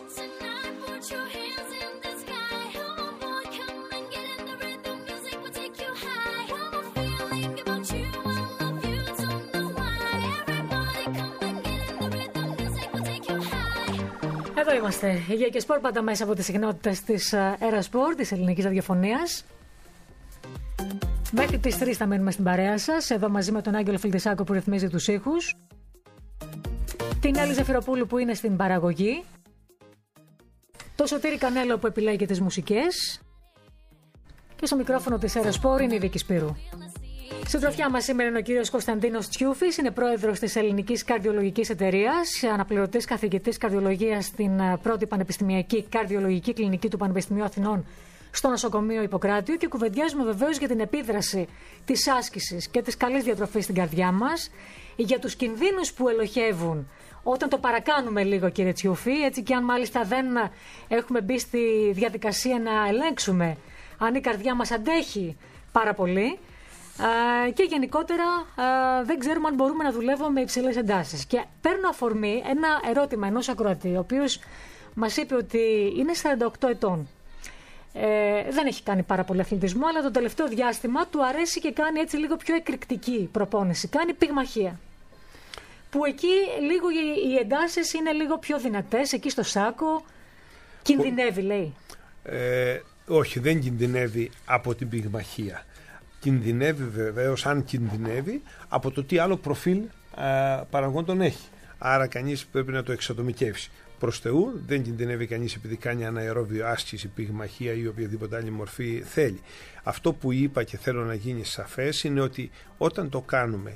Εδώ είμαστε. Υγεία και σπορ πάντα μέσα από τις συχνότητες της Aerosport, της ελληνικής ραδιοφωνίας. Μέχρι τις 3 θα μένουμε στην παρέα σας, εδώ μαζί με τον Άγγελο Φιλτισάκο που ρυθμίζει τους ήχους. Την Έλλη Ζεφυροπούλου που είναι στην παραγωγή. Το Σωτήρη Κανέλο που επιλέγει τις μουσικές. Και στο μικρόφωνο της Aerosport είναι η Βίκη Σπύρου. Συντροφιά μας σήμερα είναι ο κύριος Κωνσταντίνος Τσιούφης, είναι πρόεδρος της Ελληνικής Καρδιολογικής Εταιρείας, αναπληρωτής καθηγητής καρδιολογίας στην πρώτη πανεπιστημιακή καρδιολογική κλινική του Πανεπιστημίου Αθηνών στο νοσοκομείο Ιπποκράτειου και κουβεντιάζουμε βεβαίως για την επίδραση της άσκησης και της καλής διατροφής στην καρδιά μας, για τους κινδύνους που ελοχεύουν όταν το παρακάνουμε λίγο, κύριε Τσιούφη, έτσι και αν μάλιστα δεν έχουμε μπει στη διαδικασία να ελέγξουμε αν η καρδιά μας αντέχει πάρα πολύ. Και γενικότερα δεν ξέρουμε αν μπορούμε να δουλεύουμε με υψηλές εντάσεις. Και παίρνω αφορμή ένα ερώτημα ενός ακροατή, ο οποίος μας είπε ότι είναι 48 ετών. Δεν έχει κάνει πάρα πολύ αθλητισμό, αλλά το τελευταίο διάστημα του αρέσει και κάνει έτσι λίγο πιο εκρηκτική προπόνηση. Κάνει πυγμαχία. Που εκεί λίγο οι εντάσεις είναι λίγο πιο δυνατές, εκεί στο σάκο. Κινδυνεύει, λέει. Όχι, δεν κινδυνεύει από την πυγμαχία. Κινδυνεύει βεβαίως, αν κινδυνεύει, από το τι άλλο προφίλ παραγόντων έχει. Άρα κανείς πρέπει να το εξατομικεύσει. Προς Θεού δεν κινδυνεύει κανείς επειδή κάνει αναερόβιο άσκηση, πυγμαχία ή οποιαδήποτε άλλη μορφή θέλει. Αυτό που είπα και θέλω να γίνει σαφές είναι ότι όταν το κάνουμε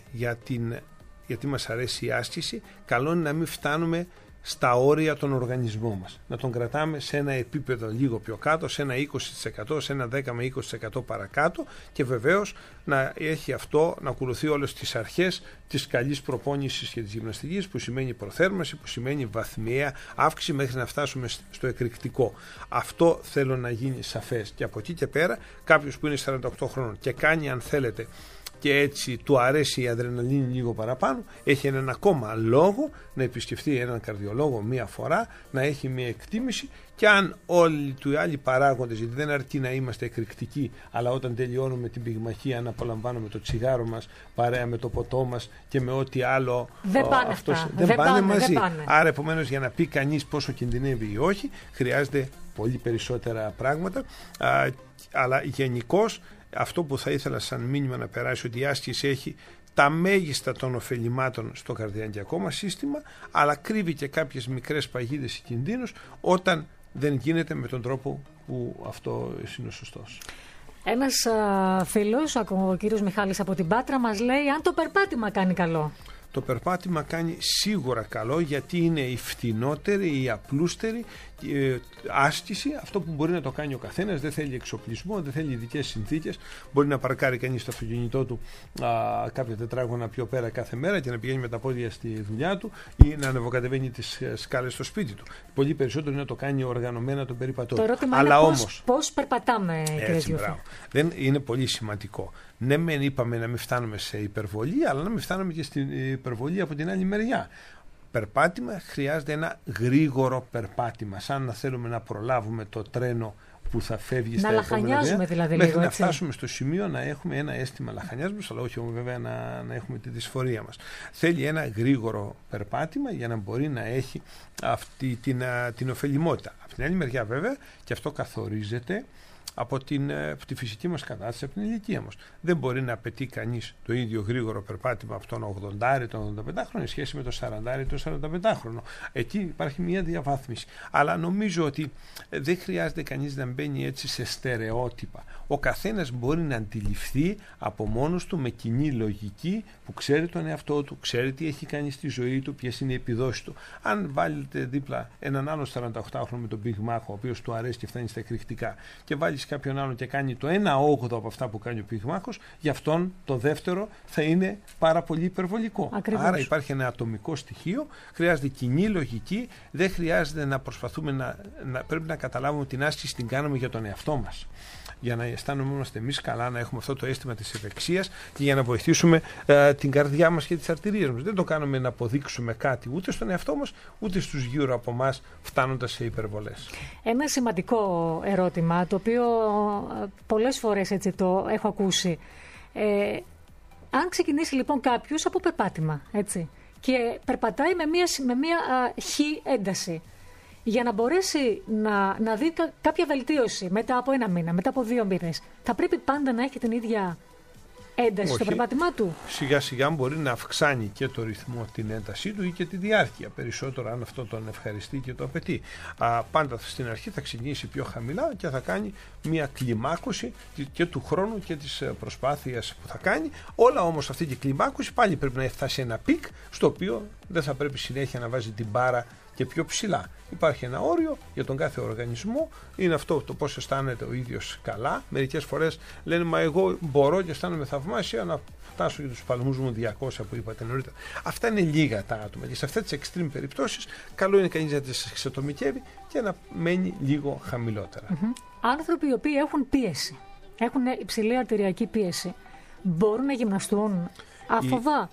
γιατί μας αρέσει η άσκηση, καλό είναι να μην φτάνουμε στα όρια των οργανισμών μας. Να τον κρατάμε σε ένα επίπεδο λίγο πιο κάτω, σε ένα 20%, σε ένα 10 με 20% παρακάτω και βεβαίως να έχει αυτό, να ακολουθεί όλες τις αρχές της καλής προπόνησης και της γυμναστικής, που σημαίνει προθέρμανση, που σημαίνει βαθμιαία αύξηση μέχρι να φτάσουμε στο εκρηκτικό. Αυτό θέλω να γίνει σαφές. Και από εκεί και πέρα κάποιος που είναι 48 χρόνων και κάνει, αν θέλετε, και έτσι του αρέσει η αδρεναλίνη λίγο παραπάνω, έχει έναν ακόμα λόγο να επισκεφτεί έναν καρδιολόγο μία φορά, να έχει μία εκτίμηση, και αν όλοι οι άλλοι παράγοντες, γιατί δεν αρκεί να είμαστε εκρηκτικοί, αλλά όταν τελειώνουμε την πυγμαχία να απολαμβάνουμε το τσιγάρο μας παρέα με το ποτό μας και με ό,τι άλλο, δεν πάνε δεν πάνε μαζί. Άρα επομένως, για να πει κανείς πόσο κινδυνεύει ή όχι, χρειάζεται πολύ περισσότερα πράγματα, αλλά γενικώς αυτό που θα ήθελα σαν μήνυμα να περάσει, ότι η άσκηση έχει τα μέγιστα των ωφελημάτων στο καρδιαγγειακό μας σύστημα, αλλά κρύβει και κάποιες μικρές παγίδες ή κινδύνους όταν δεν γίνεται με τον τρόπο που αυτό είναι ο σωστός. Ένας φίλος, ο κύριος Μιχάλης από την Πάτρα, μας λέει αν το περπάτημα κάνει καλό. Το περπάτημα κάνει σίγουρα καλό, γιατί είναι η φτηνότερη, η απλούστερη άσκηση, αυτό που μπορεί να το κάνει ο καθένας. Δεν θέλει εξοπλισμό, δεν θέλει ειδικές συνθήκες. Μπορεί να παρκάρει κανείς στο αυτοκίνητό του κάποια τετράγωνα πιο πέρα κάθε μέρα και να πηγαίνει με τα πόδια στη δουλειά του ή να ανεβοκατεβαίνει τις σκάλες στο σπίτι του. Πολύ περισσότερο είναι να το κάνει οργανωμένα τον περίπατό του. Το ερώτημα είναι πώς περπατάμε, κύριε Τσιούφη. Δεν είναι πολύ σημαντικό. Ναι, μεν είπαμε να μην φτάνουμε σε υπερβολή, αλλά να μην φτάνουμε και στην υπερβολή από την άλλη μεριά. Περπάτημα χρειάζεται ένα γρήγορο περπάτημα, σαν να θέλουμε να προλάβουμε το τρένο που θα φεύγει στα επόμενα δέα, δηλαδή, μέχρι να φτάσουμε στο σημείο να έχουμε ένα αίσθημα λαχανιάσματος, αλλά όχι βέβαια να έχουμε τη δυσφορία μας. Θέλει ένα γρήγορο περπάτημα για να μπορεί να έχει αυτή την ωφελημότητα. Από την άλλη μεριά βέβαια, και αυτό καθορίζεται από τη φυσική μας κατάσταση, από την ηλικία μας. Δεν μπορεί να απαιτεί κανείς το ίδιο γρήγορο περπάτημα από τον 80 ή τον 85χρονο, σχέση με τον 40 ή τον 45χρονο. Εκεί υπάρχει μια διαβάθμιση. Αλλά νομίζω ότι δεν χρειάζεται κανείς να μπαίνει έτσι σε στερεότυπα. Ο καθένας μπορεί να αντιληφθεί από μόνος του, με κοινή λογική, που ξέρει τον εαυτό του, ξέρει τι έχει κάνει στη ζωή του, ποιες είναι οι επιδόσεις του. Αν βάλετε δίπλα έναν άλλο 48χρονο με τον πυγμάχο, ο οποίος του αρέσει και φτάνει στα εκρηκτικά, και βάλει μιλήσει κάποιον άλλον και κάνει το 1/8 από αυτά που κάνει ο πυγμάχος, γι' αυτόν το δεύτερο θα είναι πάρα πολύ υπερβολικό. Ακριβώς. Άρα υπάρχει ένα ατομικό στοιχείο, χρειάζεται κοινή λογική, δεν χρειάζεται να προσπαθούμε πρέπει να καταλάβουμε την άσκηση την κάνουμε για τον εαυτό μας. Για να αισθάνομαστε εμείς καλά, να έχουμε αυτό το αίσθημα της ευεξίας και για να βοηθήσουμε την καρδιά μας και τις αρτηρίες μας. Δεν το κάνουμε να αποδείξουμε κάτι ούτε στον εαυτό μας, ούτε στους γύρω από μας, φτάνοντας σε υπερβολές. Ένα σημαντικό ερώτημα, το οποίο πολλές φορές έτσι το έχω ακούσει. Αν ξεκινήσει λοιπόν κάποιος από περπάτημα, έτσι, και περπατάει με μία χ ένταση, για να μπορέσει να δει κάποια βελτίωση μετά από 1 μήνα, μετά από 2 μήνες, θα πρέπει πάντα να έχει την ίδια ένταση στο περπάτημά του? Σιγά σιγά μπορεί να αυξάνει και το ρυθμό, την έντασή του ή και τη διάρκεια, περισσότερο αν αυτό τον ευχαριστεί και το απαιτεί. Πάντα στην αρχή θα ξεκινήσει πιο χαμηλά και θα κάνει μια κλιμάκωση και του χρόνου και της προσπάθειας που θα κάνει. Όλα όμως αυτή η κλιμάκωση πάλι πρέπει να φτάσει σε ένα πικ, στο οποίο δεν θα πρέπει συνέχεια να βάζει την μπάρα και πιο ψηλά. Υπάρχει ένα όριο για τον κάθε οργανισμό, είναι αυτό το πώς αισθάνεται ο ίδιος καλά. Μερικές φορές λένε, μα εγώ μπορώ και αισθάνομαι θαυμάσια να φτάσω για τους παλμούς μου 200 που είπατε νωρίτερα. Αυτά είναι λίγα τα άτομα και σε αυτές τις extreme περιπτώσεις καλό είναι κανείς να τις εξατομικεύει και να μένει λίγο χαμηλότερα. Άνθρωποι οι οποίοι έχουν πίεση, έχουν υψηλή αρτηριακή πίεση, μπορούν να γυμναστούν άφοβα?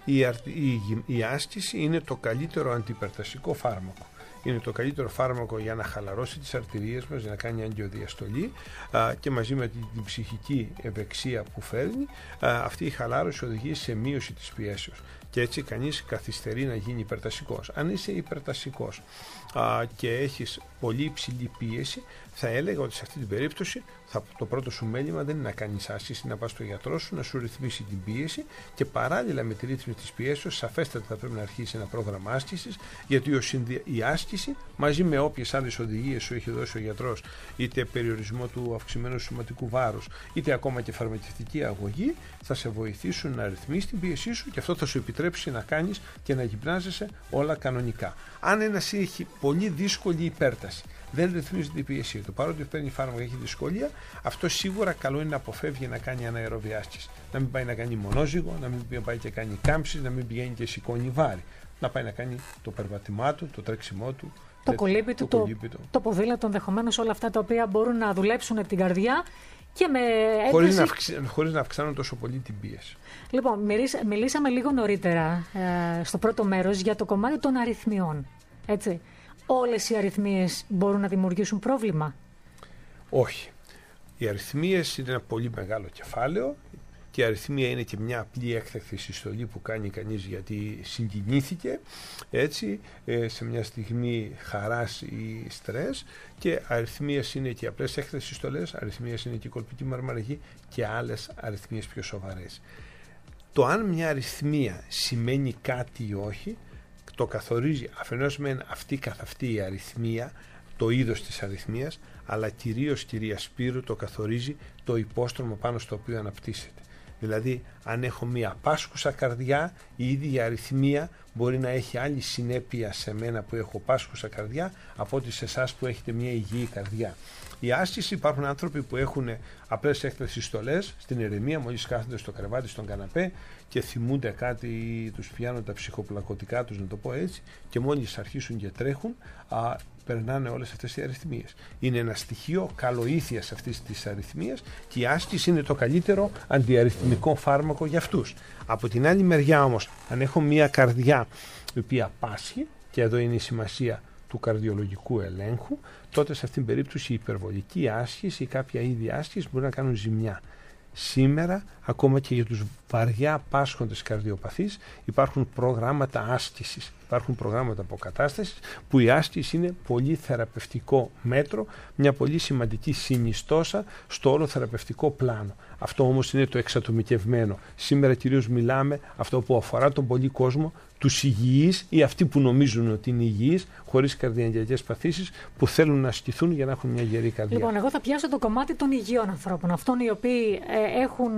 Η άσκηση είναι το καλύτερο αντιπερτασικό φάρμακο. Είναι το καλύτερο φάρμακο για να χαλαρώσει τις αρτηρίες μας, για να κάνει αγκιοδιαστολή και μαζί με την ψυχική ευεξία που φέρνει, αυτή η χαλάρωση οδηγεί σε μείωση της πιέσεως. Και έτσι κανείς καθυστερεί να γίνει υπερτασικός. Αν είσαι υπερτασικός και έχεις πολύ υψηλή πίεση, θα έλεγα ότι σε αυτή την περίπτωση το πρώτο σου μέλημα δεν είναι να κάνεις άσκηση, να πας στο γιατρό σου, να σου ρυθμίσει την πίεση και παράλληλα με τη ρύθμιση της πιέσεως, σαφέστατα θα πρέπει να αρχίσει ένα πρόγραμμα άσκησης, γιατί η άσκηση μαζί με όποιες άλλες οδηγίες σου έχει δώσει ο γιατρός, είτε περιορισμό του αυξημένου σωματικού βάρους, είτε ακόμα και φαρμακευτική αγωγή, θα σε βοηθήσουν να ρυθμίσεις την πίεσή σου και αυτό θα σου επιτρέψει να κάνεις και να γυμνάζεσαι όλα κανονικά. Αν ένας έχει πολύ δύσκολη υπέρταση, δεν ρυθμίζει την πίεσή του, παρότι παίρνει φάρμακα και έχει δυσκολία, αυτό σίγουρα καλό είναι να αποφεύγει να κάνει αναερόβια άσκηση. Να μην πάει να κάνει μονόζυγο, να μην πάει και κάνει κάμψη, να μην πηγαίνει και σηκώνει βάρη. Να πάει να κάνει το περπατημά του, το τρέξιμό του, το κολύμπι του, το ποδήλατο, ενδεχομένως όλα αυτά τα οποία μπορούν να δουλέψουν την καρδιά και με ένταση. Χωρίς να αυξάνουν τόσο πολύ την πίεση. Λοιπόν, μιλήσαμε λίγο νωρίτερα στο πρώτο μέρος για το κομμάτι των αριθμιών. Έτσι. Όλες οι αριθμίες μπορούν να δημιουργήσουν πρόβλημα? Όχι. Οι αριθμίες είναι ένα πολύ μεγάλο κεφάλαιο και η αριθμία είναι και μια απλή έκτακτη συστολή που κάνει κανείς γιατί συγκινήθηκε έτσι, σε μια στιγμή χαράς ή στρες, και αριθμίες είναι και απλές έκτακτες συστολές, αριθμίες είναι και η κολπική μαρμαραγή και άλλες αριθμίες πιο σοβαρές. Το αν μια αριθμία σημαίνει κάτι ή όχι το καθορίζει αφενός μεν αυτή καθ' αυτή η αριθμία, το είδος της αριθμίας, αλλά κυρίως, κυρία Σπύρου, το καθορίζει το υπόστρωμα πάνω στο οποίο αναπτύσσεται. Δηλαδή, αν έχω μία πάσχουσα καρδιά, η ίδια αριθμία μπορεί να έχει άλλη συνέπεια σε μένα που έχω πάσχουσα καρδιά από ότι σε εσάς που έχετε μία υγιή καρδιά. Η άσκηση, υπάρχουν άνθρωποι που έχουν απλές έκτακτες συστολές στην ερεμία, μόλις κάθονται στο κρεβάτι, στον καναπέ και θυμούνται κάτι, τους πιάνουν τα ψυχοπλακωτικά τους, να το πω έτσι, και μόλις αρχίσουν και τρέχουν, περνάνε όλες αυτές οι αριθμίες. Είναι ένα στοιχείο καλοήθειας αυτής της αριθμίας και η άσκηση είναι το καλύτερο αντιαριθμικό φάρμακο για αυτούς. Από την άλλη μεριά όμως, αν έχω μια καρδιά η οποία πάσχει, και εδώ είναι η σημασία του καρδιολογικού ελέγχου, τότε σε αυτήν την περίπτωση η υπερβολική άσκηση ή κάποια είδη άσκηση μπορεί να κάνουν ζημιά. Σήμερα, ακόμα και για τους βαριά πάσχοντες καρδιοπαθείς, υπάρχουν προγράμματα άσκησης, υπάρχουν προγράμματα αποκατάστασης, που η άσκηση είναι πολύ θεραπευτικό μέτρο, μια πολύ σημαντική συνιστόσα στο όλο θεραπευτικό πλάνο. Αυτό όμως είναι το εξατομικευμένο. Σήμερα κυρίως μιλάμε αυτό που αφορά τον πολύ κόσμο, τους υγιείς ή αυτοί που νομίζουν ότι είναι υγιείς, χωρίς καρδιαγγειακές παθήσεις, που θέλουν να ασκηθούν για να έχουν μια γερή καρδιά. Λοιπόν, εγώ θα πιάσω το κομμάτι των υγιών ανθρώπων, αυτών οι οποίοι έχουν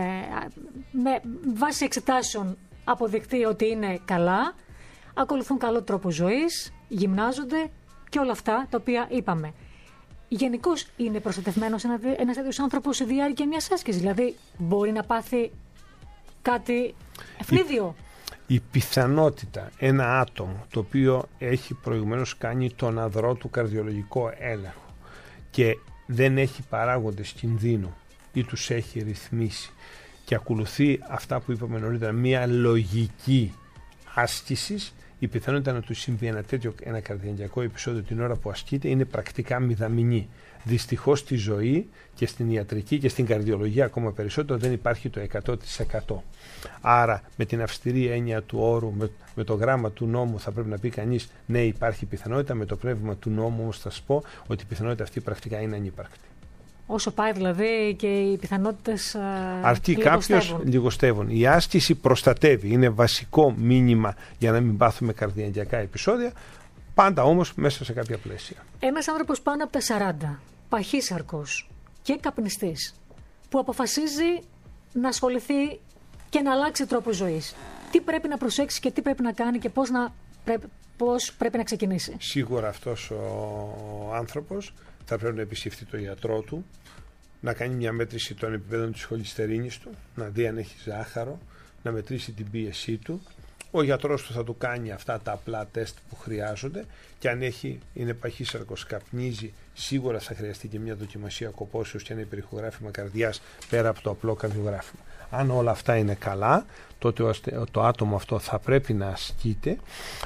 με βάση εξετάσεων αποδειχτεί ότι είναι καλά, ακολουθούν καλό τρόπο ζωής, γυμνάζονται και όλα αυτά τα οποία είπαμε. γενικώς είναι προστατευμένος ένας τέτοιος άνθρωπος σε διάρκεια μιας άσκησης? Δηλαδή, μπορεί να πάθει κάτι ευνίδιο? Η πιθανότητα ένα άτομο το οποίο έχει προηγουμένως κάνει τον αδρό του καρδιολογικό έλεγχο και δεν έχει παράγοντες κινδύνου ή τους έχει ρυθμίσει και ακολουθεί αυτά που είπαμε νωρίτερα, μια λογική άσκησης, η πιθανότητα να του συμβεί ένα καρδιαγγειακό επεισόδιο την ώρα που ασκείται είναι πρακτικά μηδαμινή. Δυστυχώς στη ζωή και στην ιατρική και στην καρδιολογία ακόμα περισσότερο δεν υπάρχει το 100%. Άρα με την αυστηρή έννοια του όρου, με το γράμμα του νόμου θα πρέπει να πει κανείς ναι, υπάρχει πιθανότητα, με το πνεύμα του νόμου όμως θα σας πω ότι η πιθανότητα αυτή πρακτικά είναι ανύπαρκτη. Όσο πάει δηλαδή και οι πιθανότητες αρκεί κάποιος λιγοστεύουν. Η άσκηση προστατεύει, είναι βασικό μήνυμα για να μην πάθουμε καρδιαγγειακά επεισόδια, πάντα όμως μέσα σε κάποια πλαίσια. Ένας άνθρωπος πάνω από τα 40, παχύσαρκος και καπνιστής, που αποφασίζει να ασχοληθεί και να αλλάξει τρόπο ζωής, τι πρέπει να προσέξει και τι πρέπει να κάνει και πώς πρέπει να ξεκινήσει? Σίγουρα αυτός ο άνθρωπος θα πρέπει να επισκεφτεί τον γιατρό του, να κάνει μια μέτρηση των επιπέδων της χολυστερίνης του, να δει αν έχει ζάχαρο, να μετρήσει την πίεσή του. Ο γιατρός του θα του κάνει αυτά τα απλά τεστ που χρειάζονται και αν είναι παχύσαρκος, καπνίζει, σίγουρα θα χρειαστεί και μια δοκιμασία κοπόσεως και ένα υπερηχογράφημα καρδιάς πέρα από το απλό καρδιογράφημα. Αν όλα αυτά είναι καλά, τότε το άτομο αυτό θα πρέπει να ασκείται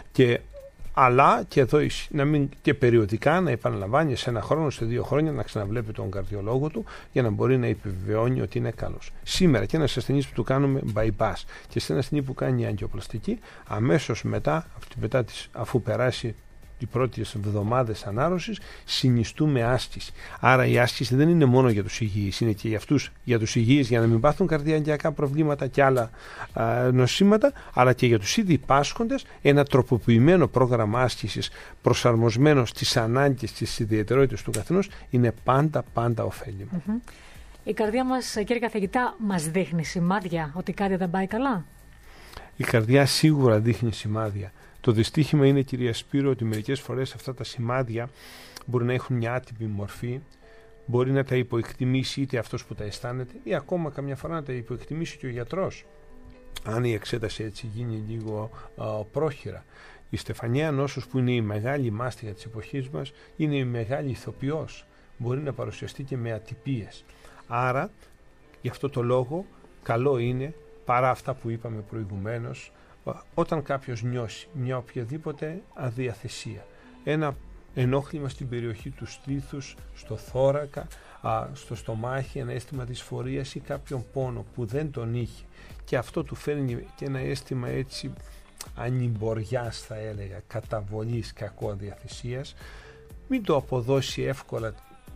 αλλά και εδώ και περιοδικά να επαναλαμβάνει σε ένα χρόνο, σε 2 χρόνια να ξαναβλέπει τον καρδιολόγο του για να μπορεί να επιβεβαιώνει ότι είναι καλός. Σήμερα και ένας ασθενής που του κάνουμε bypass και σε ένα ασθενή που κάνει αγγιοπλαστική, αμέσως μετά αφού περάσει οι πρώτες εβδομάδες ανάρρωσης, συνιστούμε άσκηση. Άρα η άσκηση δεν είναι μόνο για τους υγιείς, είναι και για τους υγιείς για να μην πάθουν καρδιαγγειακά προβλήματα και άλλα νοσήματα, αλλά και για τους ήδη πάσχοντες ένα τροποποιημένο πρόγραμμα άσκησης προσαρμοσμένο στις ανάγκες, στις ιδιαιτερότητες του καθενός είναι πάντα ωφέλιμο. Mm-hmm. Η καρδιά μας, κύριε καθηγητά, μας δείχνει σημάδια ότι κάτι δεν πάει καλά? Η καρδιά σίγουρα δείχνει σημάδια. Το δυστύχημα είναι, κυρία Σπύρο, ότι μερικές φορές αυτά τα σημάδια μπορεί να έχουν μια άτυπη μορφή, μπορεί να τα υποεκτιμήσει είτε αυτός που τα αισθάνεται ή ακόμα καμιά φορά να τα υποεκτιμήσει και ο γιατρός, αν η εξέταση έτσι γίνει λίγο πρόχειρα. Η στεφανιαία νόσος, που είναι η μεγάλη μάστιγα της εποχής μας, είναι η μεγάλη ηθοποιός. Μπορεί να παρουσιαστεί και με ατυπίες. Άρα, γι' αυτό το λόγο, καλό είναι, παρά αυτά που είπαμε προηγουμένως, όταν κάποιος νιώσει μια οποιαδήποτε αδιαθεσία, ένα ενόχλημα στην περιοχή του στήθους, στο θώρακα, στο στομάχι, ένα αίσθημα δυσφορίας ή κάποιον πόνο που δεν τον είχε και αυτό του φέρνει και ένα αίσθημα έτσι ανημποριάς, θα έλεγα, καταβολής, κακοδιαθεσίας, μην το αποδώσει εύκολα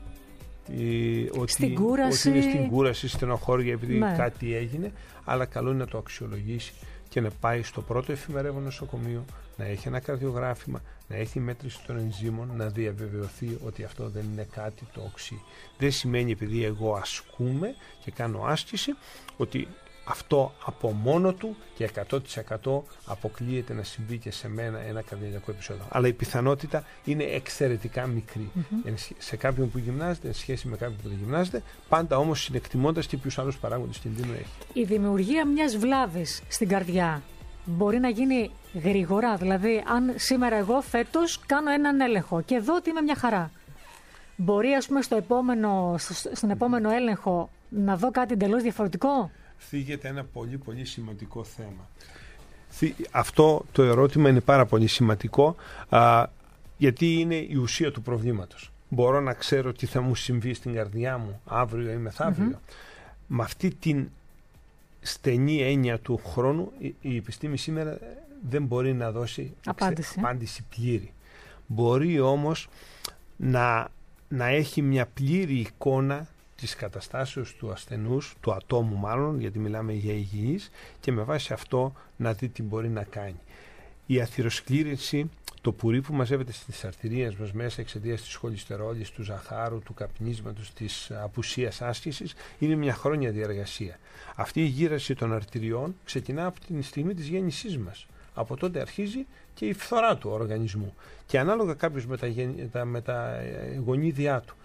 ότι είναι στην κούραση, στενοχώρια επειδή κάτι έγινε, αλλά καλό είναι να το αξιολογήσει και να πάει στο πρώτο εφημερεύον νοσοκομείο, να έχει ένα καρδιογράφημα, να έχει μέτρηση των ενζύμων, να διαβεβαιωθεί ότι αυτό δεν είναι κάτι το οξύ. Δεν σημαίνει επειδή εγώ ασκούμε και κάνω άσκηση ότι αυτό από μόνο του και 100% αποκλείεται να συμβεί και σε μένα ένα καρδιαγγειακό επεισόδιο. Αλλά η πιθανότητα είναι εξαιρετικά μικρή. Σε κάποιον που γυμνάζεται, σε σχέση με κάποιον που δεν γυμνάζεται, πάντα όμως συνεκτιμώντας και ποιους άλλους παράγοντες κινδύνου έχει. Η δημιουργία μιας βλάβης στην καρδιά μπορεί να γίνει γρήγορα? Δηλαδή, αν σήμερα εγώ φέτος κάνω έναν έλεγχο και δω ότι είμαι μια χαρά, μπορεί ας πούμε στον επόμενο έλεγχο να δω κάτι εντελώς διαφορετικό? Θίγεται ένα πολύ σημαντικό θέμα. Αυτό το ερώτημα είναι πάρα πολύ σημαντικό, γιατί είναι η ουσία του προβλήματος. Μπορώ να ξέρω τι θα μου συμβεί στην καρδιά μου αύριο ή μεθαύριο. Με αυτή την στενή έννοια του χρόνου η επιστήμη σήμερα δεν μπορεί να δώσει απάντηση πλήρη. Μπορεί όμως να έχει μια πλήρη εικόνα της καταστάσεως του ασθενούς, του ατόμου μάλλον, γιατί μιλάμε για υγιείς, και με βάση αυτό να δει τι μπορεί να κάνει. Η αθυροσκλήρυνση, το πουρί που μαζεύεται στις αρτηρίες μας μέσα εξαιτίας της χολυστερόλης, του ζαχάρου, του καπνίσματος, της απουσίας άσκησης, είναι μια χρόνια διαργασία. Αυτή η γύραση των αρτηριών ξεκινά από την στιγμή της γέννησής μας. Από τότε αρχίζει και η φθορά του οργανισμού. Και ανάλογα κάποιος με τα γονίδια του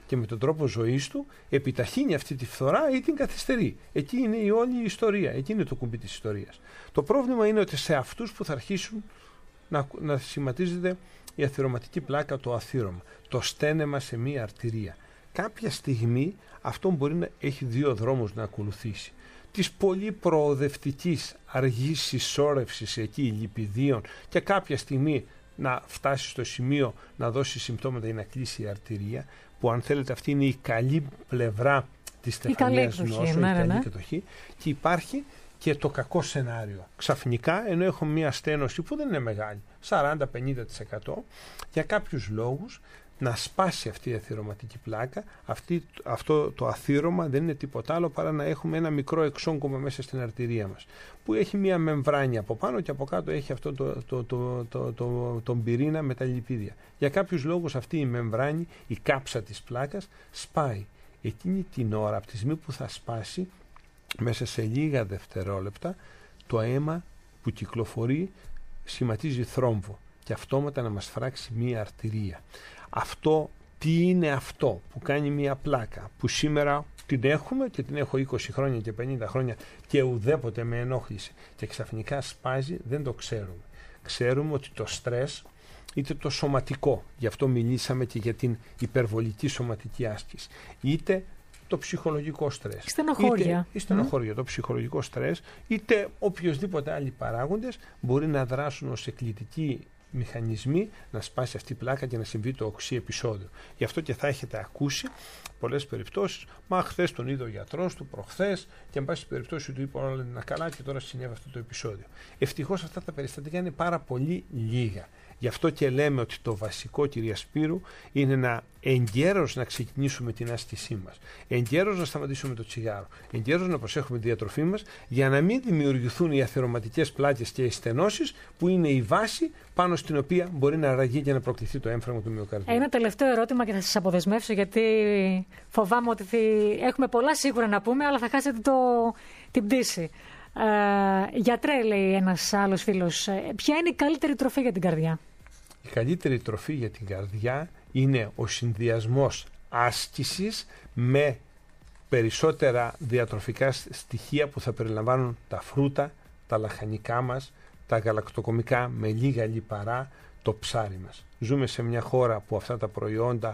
και με τον τρόπο ζωής του επιταχύνει αυτή τη φθορά ή την καθυστερεί. Εκεί είναι η όλη η ιστορία, εκεί είναι το κουμπί της ιστορίας. Το πρόβλημα είναι ότι σε αυτούς που θα αρχίσουν να σχηματίζεται η αθυρωματική πλάκα, το αθύρωμα, το στένεμα σε μία αρτηρία. Κάποια στιγμή αυτό μπορεί να έχει δύο δρόμους να ακολουθήσει. Της πολύ προοδευτικής αργής συσσόρευσης εκεί λιπιδίων και κάποια στιγμή να φτάσει στο σημείο να δώσει συμπτώματα ή να κλείσει η αρτηρία, που αν θέλετε αυτή είναι η καλή πλευρά της στεφανίας νόσου, η καλή εκδοχή, και υπάρχει και το κακό σενάριο. Ξαφνικά, ενώ έχω μια στένωση που δεν είναι μεγάλη, 40-50%, για κάποιους λόγους να σπάσει αυτή η αθυρωματική πλάκα. Αυτό το αθύρωμα δεν είναι τίποτα άλλο παρά να έχουμε ένα μικρό εξόγκωμα μέσα στην αρτηρία μας, που έχει μια μεμβράνια από πάνω και από κάτω έχει αυτό τον πυρήνα με τα λιπίδια. Για κάποιους λόγους αυτή η μεμβράνη, η κάψα της πλάκας, σπάει. Εκείνη την ώρα, από τη στιγμή που θα σπάσει, μέσα σε λίγα δευτερόλεπτα, το αίμα που κυκλοφορεί σχηματίζει θρόμβο και αυτόματα να μας φράξει μία αρτηρία. Αυτό, τι είναι αυτό που κάνει μία πλάκα που σήμερα την έχουμε και την έχω 20 χρόνια και 50 χρόνια και ουδέποτε με ενόχλησε και ξαφνικά σπάζει, δεν το ξέρουμε. Ξέρουμε ότι το στρες, είτε το σωματικό, γι' αυτό μιλήσαμε και για την υπερβολική σωματική άσκηση, είτε το ψυχολογικό στρες, στενοχώρια, το ψυχολογικό στρες, είτε οποιοσδήποτε άλλοι παράγοντες μπορεί να δράσουν ως εκκλητικοί μηχανισμοί να σπάσει αυτή η πλάκα και να συμβεί το οξύ επεισόδιο. Γι' αυτό και θα έχετε ακούσει πολλές περιπτώσεις, μα χθες τον είδε ο γιατρός του, προχθές, και εν πάση περιπτώσει του είπε όλα είναι καλά και τώρα συνέβη αυτό το επεισόδιο. Ευτυχώς αυτά τα περιστατικά είναι πάρα πολύ λίγα. Γι' αυτό και λέμε ότι το βασικό, κυρία Σπύρου, είναι εγκαίρως να ξεκινήσουμε την άσκησή μας. Εγκαίρως να σταματήσουμε το τσιγάρο. Εγκαίρως να προσέχουμε τη διατροφή μας για να μην δημιουργηθούν οι αθυρωματικές πλάκες και οι στενώσεις που είναι η βάση πάνω στην οποία μπορεί να ραγεί και να προκληθεί το έμφραγμα του μυοκαρδίου. Ένα τελευταίο ερώτημα και θα σας αποδεσμεύσω, γιατί φοβάμαι ότι έχουμε πολλά σίγουρα να πούμε, αλλά θα χάσετε την πτήση. Γιατρέ, λέει ένας άλλος φίλος, ποια είναι η καλύτερη τροφή για την καρδιά? Η καλύτερη τροφή για την καρδιά είναι ο συνδυασμός άσκησης με περισσότερα διατροφικά στοιχεία που θα περιλαμβάνουν τα φρούτα, τα λαχανικά μας, τα γαλακτοκομικά με λίγα λιπαρά, το ψάρι μας. Ζούμε σε μια χώρα που αυτά τα προϊόντα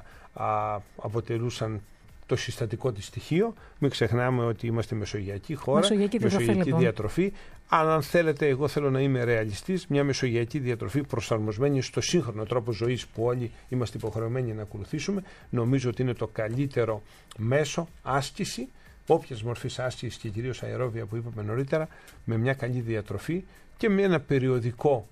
αποτελούσαν το συστατικό της στοιχείο. Μην ξεχνάμε ότι είμαστε μεσογειακή χώρα, μεσογειακή διατροφή. Αλλά αν θέλετε, εγώ θέλω να είμαι ρεαλιστής, μια μεσογειακή διατροφή προσαρμοσμένη στο σύγχρονο τρόπο ζωής που όλοι είμαστε υποχρεωμένοι να ακολουθήσουμε, νομίζω ότι είναι το καλύτερο μέσο άσκηση, όποιας μορφής άσκησης και κυρίως αερόβια που είπαμε νωρίτερα, με μια καλή διατροφή και με ένα περιοδικό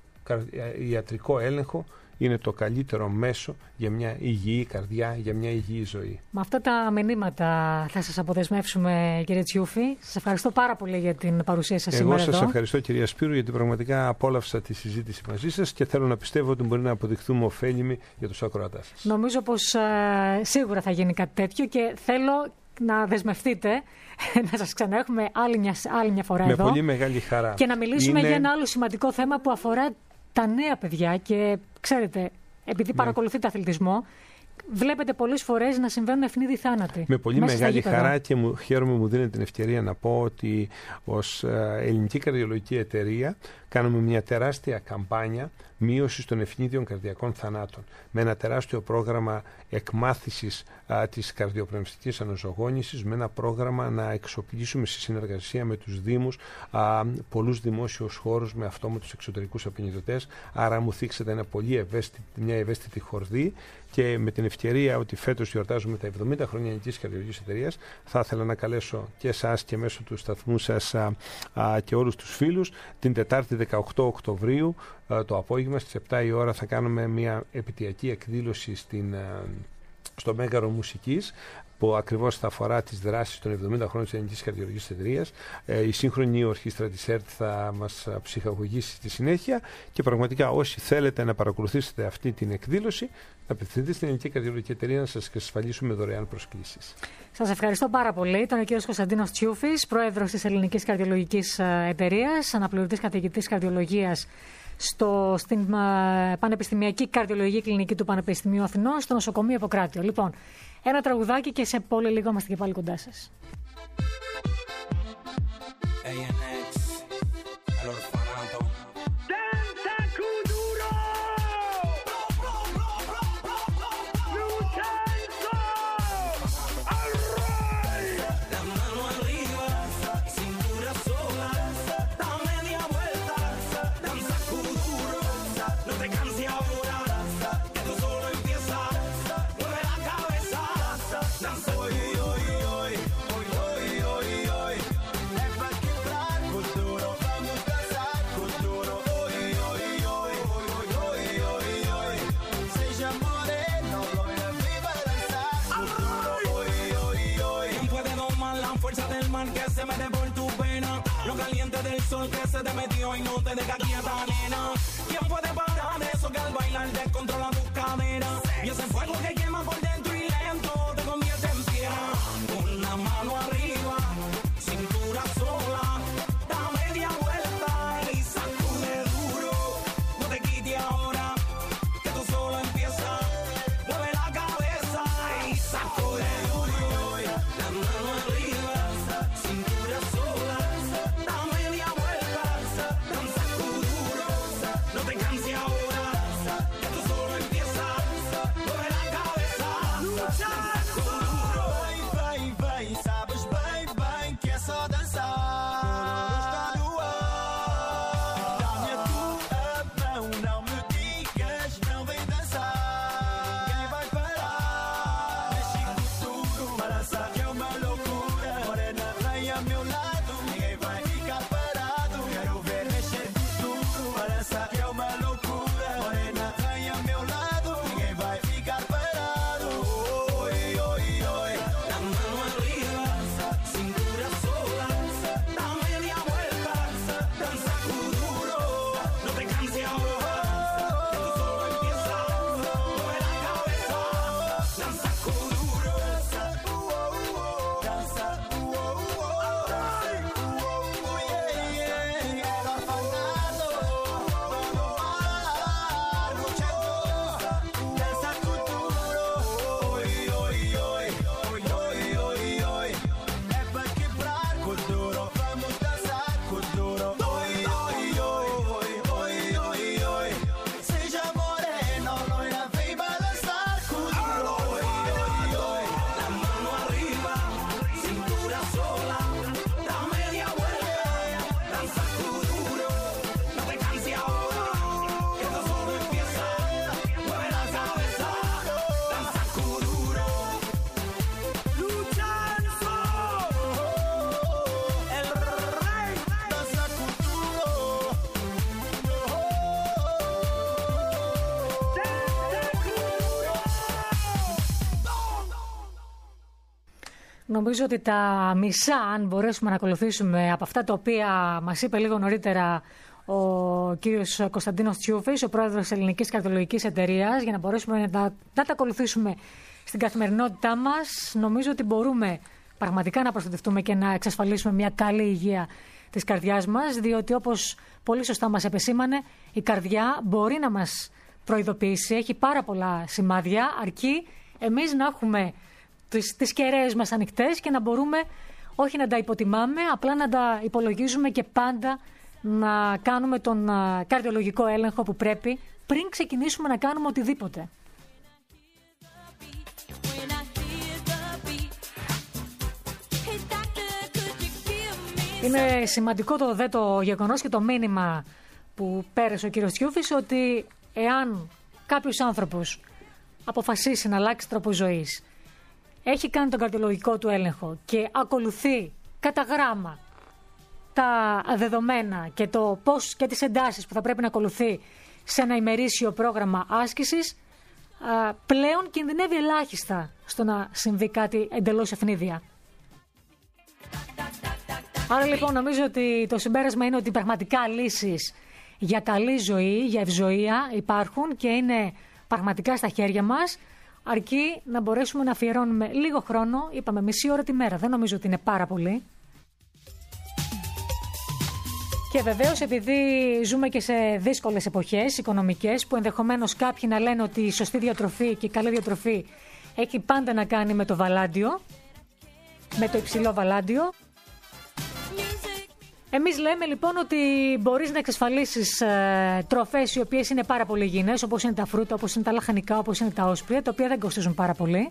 ιατρικό έλεγχο. Είναι το καλύτερο μέσο για μια υγιή καρδιά, για μια υγιή ζωή. Με αυτά τα μηνύματα θα σας αποδεσμεύσουμε, κύριε Τσιούφη. Σας ευχαριστώ πάρα πολύ για την παρουσία σας σήμερα εδώ. Εγώ σας ευχαριστώ, κυρία Σπύρου, γιατί πραγματικά απόλαυσα τη συζήτηση μαζί σας και θέλω να πιστεύω ότι μπορεί να αποδειχθούμε ωφέλιμοι για τους ακροατάς σας. Νομίζω πως σίγουρα θα γίνει κάτι τέτοιο και θέλω να δεσμευτείτε να σας ξαναέχουμε άλλη μια φορά εδώ. Με πολύ μεγάλη χαρά. Και να μιλήσουμε για ένα άλλο σημαντικό θέμα που αφορά τα νέα παιδιά και ξέρετε, επειδή παρακολουθείτε αθλητισμό, βλέπετε πολλές φορές να συμβαίνουν ευνίδιοι θάνατοι. Με πολύ μεγάλη χαρά και χαίρομαι μου δίνετε την ευκαιρία να πω ότι ως Ελληνική Καρδιολογική Εταιρεία κάνουμε μια τεράστια καμπάνια μείωσης των ευνίδιων καρδιακών θανάτων με ένα τεράστιο πρόγραμμα εκμάθησης της καρδιοπνευστικής αναζωογόνησης, με ένα πρόγραμμα να εξοπλίσουμε σε συνεργασία με τους Δήμους πολλούς δημόσιους χώρους με αυτόματους εξωτερικούς απεινιδωτές. Άρα μου θίξετε μια ευαίσθητη χορδή και με την ευκαιρία ότι φέτος γιορτάζουμε τα 70 χρόνια Ελληνικής Καρδιολογικής Εταιρείας, θα ήθελα να καλέσω και εσάς και μέσω του σταθμού σας και όλους τους φίλους την Τετάρτη 18 Οκτωβρίου το απόγευμα στις 7 η ώρα θα κάνουμε μια επιτειακή εκδήλωση στο Μέγαρο Μουσικής που ακριβώς θα αφορά τις δράσεις των 70 χρόνων της Ελληνικής Καρδιολογικής Εταιρείας. Η σύγχρονη ορχήστρα της ΕΡΤ θα μας ψυχαγωγήσει στη συνέχεια και πραγματικά όσοι θέλετε να παρακολουθήσετε αυτή την εκδήλωση να απευθυνθείτε στην Ελληνική Καρδιολογική Εταιρεία να σας εξασφαλίσουμε δωρεάν προσκλήσεις. Σας ευχαριστώ πάρα πολύ. Ήταν ο κ. Κωνσταντίνος Τσιούφης, πρόεδρος της Ελληνικής Καρδιολογικής Εταιρείας, αναπληρωτής καθηγητής καρδιολογίας στην Πανεπιστημιακή Καρδιολογική Κλινική του Πανεπιστημίου Αθηνών, στο νοσοκομείο Ιπποκράτιο. Λοιπόν, ένα τραγουδάκι και σε πολύ λίγο είμαστε και πάλι κοντά σας. Que se te metió y no te deja quieta, nena. ¿Quién puede parar eso que al bailar descontrola tus caderas? Y ese fuego que quema por dentro y lento te convierte en piedra. Con la mano arriba, cintura sola, da media vuelta y sacude duro. No te quites ahora, que tú solo empieza. Mueve la cabeza y sacude duro. La mano arriba, cintura sola, da media vuelta. Danza duro, no te canses ahora, que tú solo empieza. Mueve la cabeza, lucha duro. Vai, vai, sabes bem, bem que é só dançar. Está no ar. Dá-me a tua mão, não me digas, não vem dançar. Ninguém vai parar. Mexe com tudo, balança que é uma loucura. Morena, vem ao meu lado, ninguém vai ficar parado. Quero ver mexer com tudo, balança que é uma loucura. Morena, vem ao meu lado, ninguém vai ficar parado. Oi, oi, oi. La mano arriba, cintura sola, da media vuelta, danza duro, no te canses ahora, que tú solo empieza, mueve la cabeza, danza duro, Dança, el orfanato, vamos a luchando, danza futuro, oi, oi, oi, oi, oi, oi, oi, é pra quebrar com duro, vamos dançar com duro, oi, oi, oi, oi, oi, oi, seja morena, loira, vem balançar com duro, oi, oi, oi. la mano arriba, cintura sola, da media vuelta, danza duro, no te canses ahora, que esto solo empieza, mueve la cabeza, danza duro, Luchanzo, el rey, danza futuro. Νομίζω ότι τα μισά, αν μπορέσουμε να ακολουθήσουμε από αυτά τα οποία μας είπε λίγο νωρίτερα ο κύριος Κωνσταντίνος Τσιούφης, ο πρόεδρος της Ελληνικής Καρδιολογικής Εταιρείας, για να μπορέσουμε να τα ακολουθήσουμε στην καθημερινότητά μας, νομίζω ότι μπορούμε πραγματικά να προστατευτούμε και να εξασφαλίσουμε μια καλή υγεία της καρδιάς μας, διότι όπως πολύ σωστά μας επεσήμανε, η καρδιά μπορεί να μας προειδοποιήσει, έχει πάρα πολλά σημάδια, αρκεί εμείς να έχουμε τις κεραίες μας ανοιχτές και να μπορούμε όχι να τα υποτιμάμε, απλά να τα υπολογίζουμε και πάντα να κάνουμε τον καρδιολογικό έλεγχο που πρέπει πριν ξεκινήσουμε να κάνουμε οτιδήποτε. Είναι σημαντικό το γεγονός και το μήνυμα που πέρασε ο κύριος Τσιούφης, ότι εάν κάποιος άνθρωπος αποφασίσει να αλλάξει τρόπο ζωής, έχει κάνει τον καρδιολογικό του έλεγχο και ακολουθεί κατά γράμμα τα δεδομένα και το πώς και τις εντάσεις που θα πρέπει να ακολουθεί σε ένα ημερήσιο πρόγραμμα άσκησης, πλέον κινδυνεύει ελάχιστα στο να συμβεί κάτι εντελώς ευνίδια. Άρα λοιπόν νομίζω ότι το συμπέρασμα είναι ότι πραγματικά λύσεις για καλή ζωή, για ευζοία υπάρχουν και είναι πραγματικά στα χέρια μας, αρκεί να μπορέσουμε να αφιερώνουμε λίγο χρόνο, είπαμε μισή ώρα τη μέρα, δεν νομίζω ότι είναι πάρα πολύ. Και βεβαίως επειδή ζούμε και σε δύσκολες εποχές οικονομικές, που ενδεχομένως κάποιοι να λένε ότι η σωστή διατροφή και η καλή διατροφή έχει πάντα να κάνει με το βαλάντιο, με το υψηλό βαλάντιο. Εμείς λέμε λοιπόν ότι μπορείς να εξασφαλίσεις τροφές οι οποίες είναι πάρα πολύ υγιεινές, όπως είναι τα φρούτα, όπως είναι τα λαχανικά, όπως είναι τα όσπρια, τα οποία δεν κοστίζουν πάρα πολύ,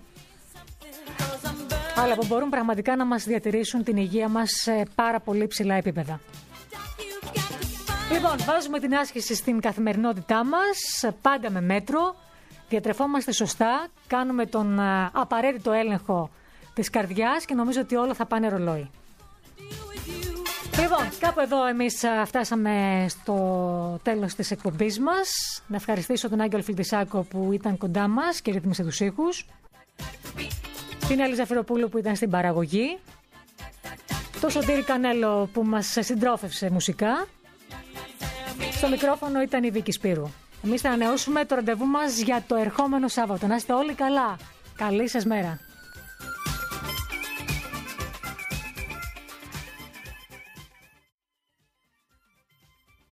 αλλά που μπορούν πραγματικά να μας διατηρήσουν την υγεία μας σε πάρα πολύ ψηλά επίπεδα. Λοιπόν, βάζουμε την άσκηση στην καθημερινότητά μας, πάντα με μέτρο, διατρεφόμαστε σωστά, κάνουμε τον απαραίτητο έλεγχο της καρδιάς και νομίζω ότι όλα θα πάνε ρολόι. Λοιπόν, κάπου εδώ εμείς φτάσαμε στο τέλος της εκπομπής μας. Να ευχαριστήσω τον Άγγελο Φιλτισάκο που ήταν κοντά μας και ρύθμισε τους ήχους, την Έλλη Ζαφυροπούλου που ήταν στην παραγωγή, το Σωτήρη Κανέλο που μας συντρόφευσε μουσικά. Στο μικρόφωνο ήταν η Βίκη Σπύρου. Εμείς θα ανανεώσουμε το ραντεβού μας για το ερχόμενο Σάββατο. Να είστε όλοι καλά. Καλή σας μέρα.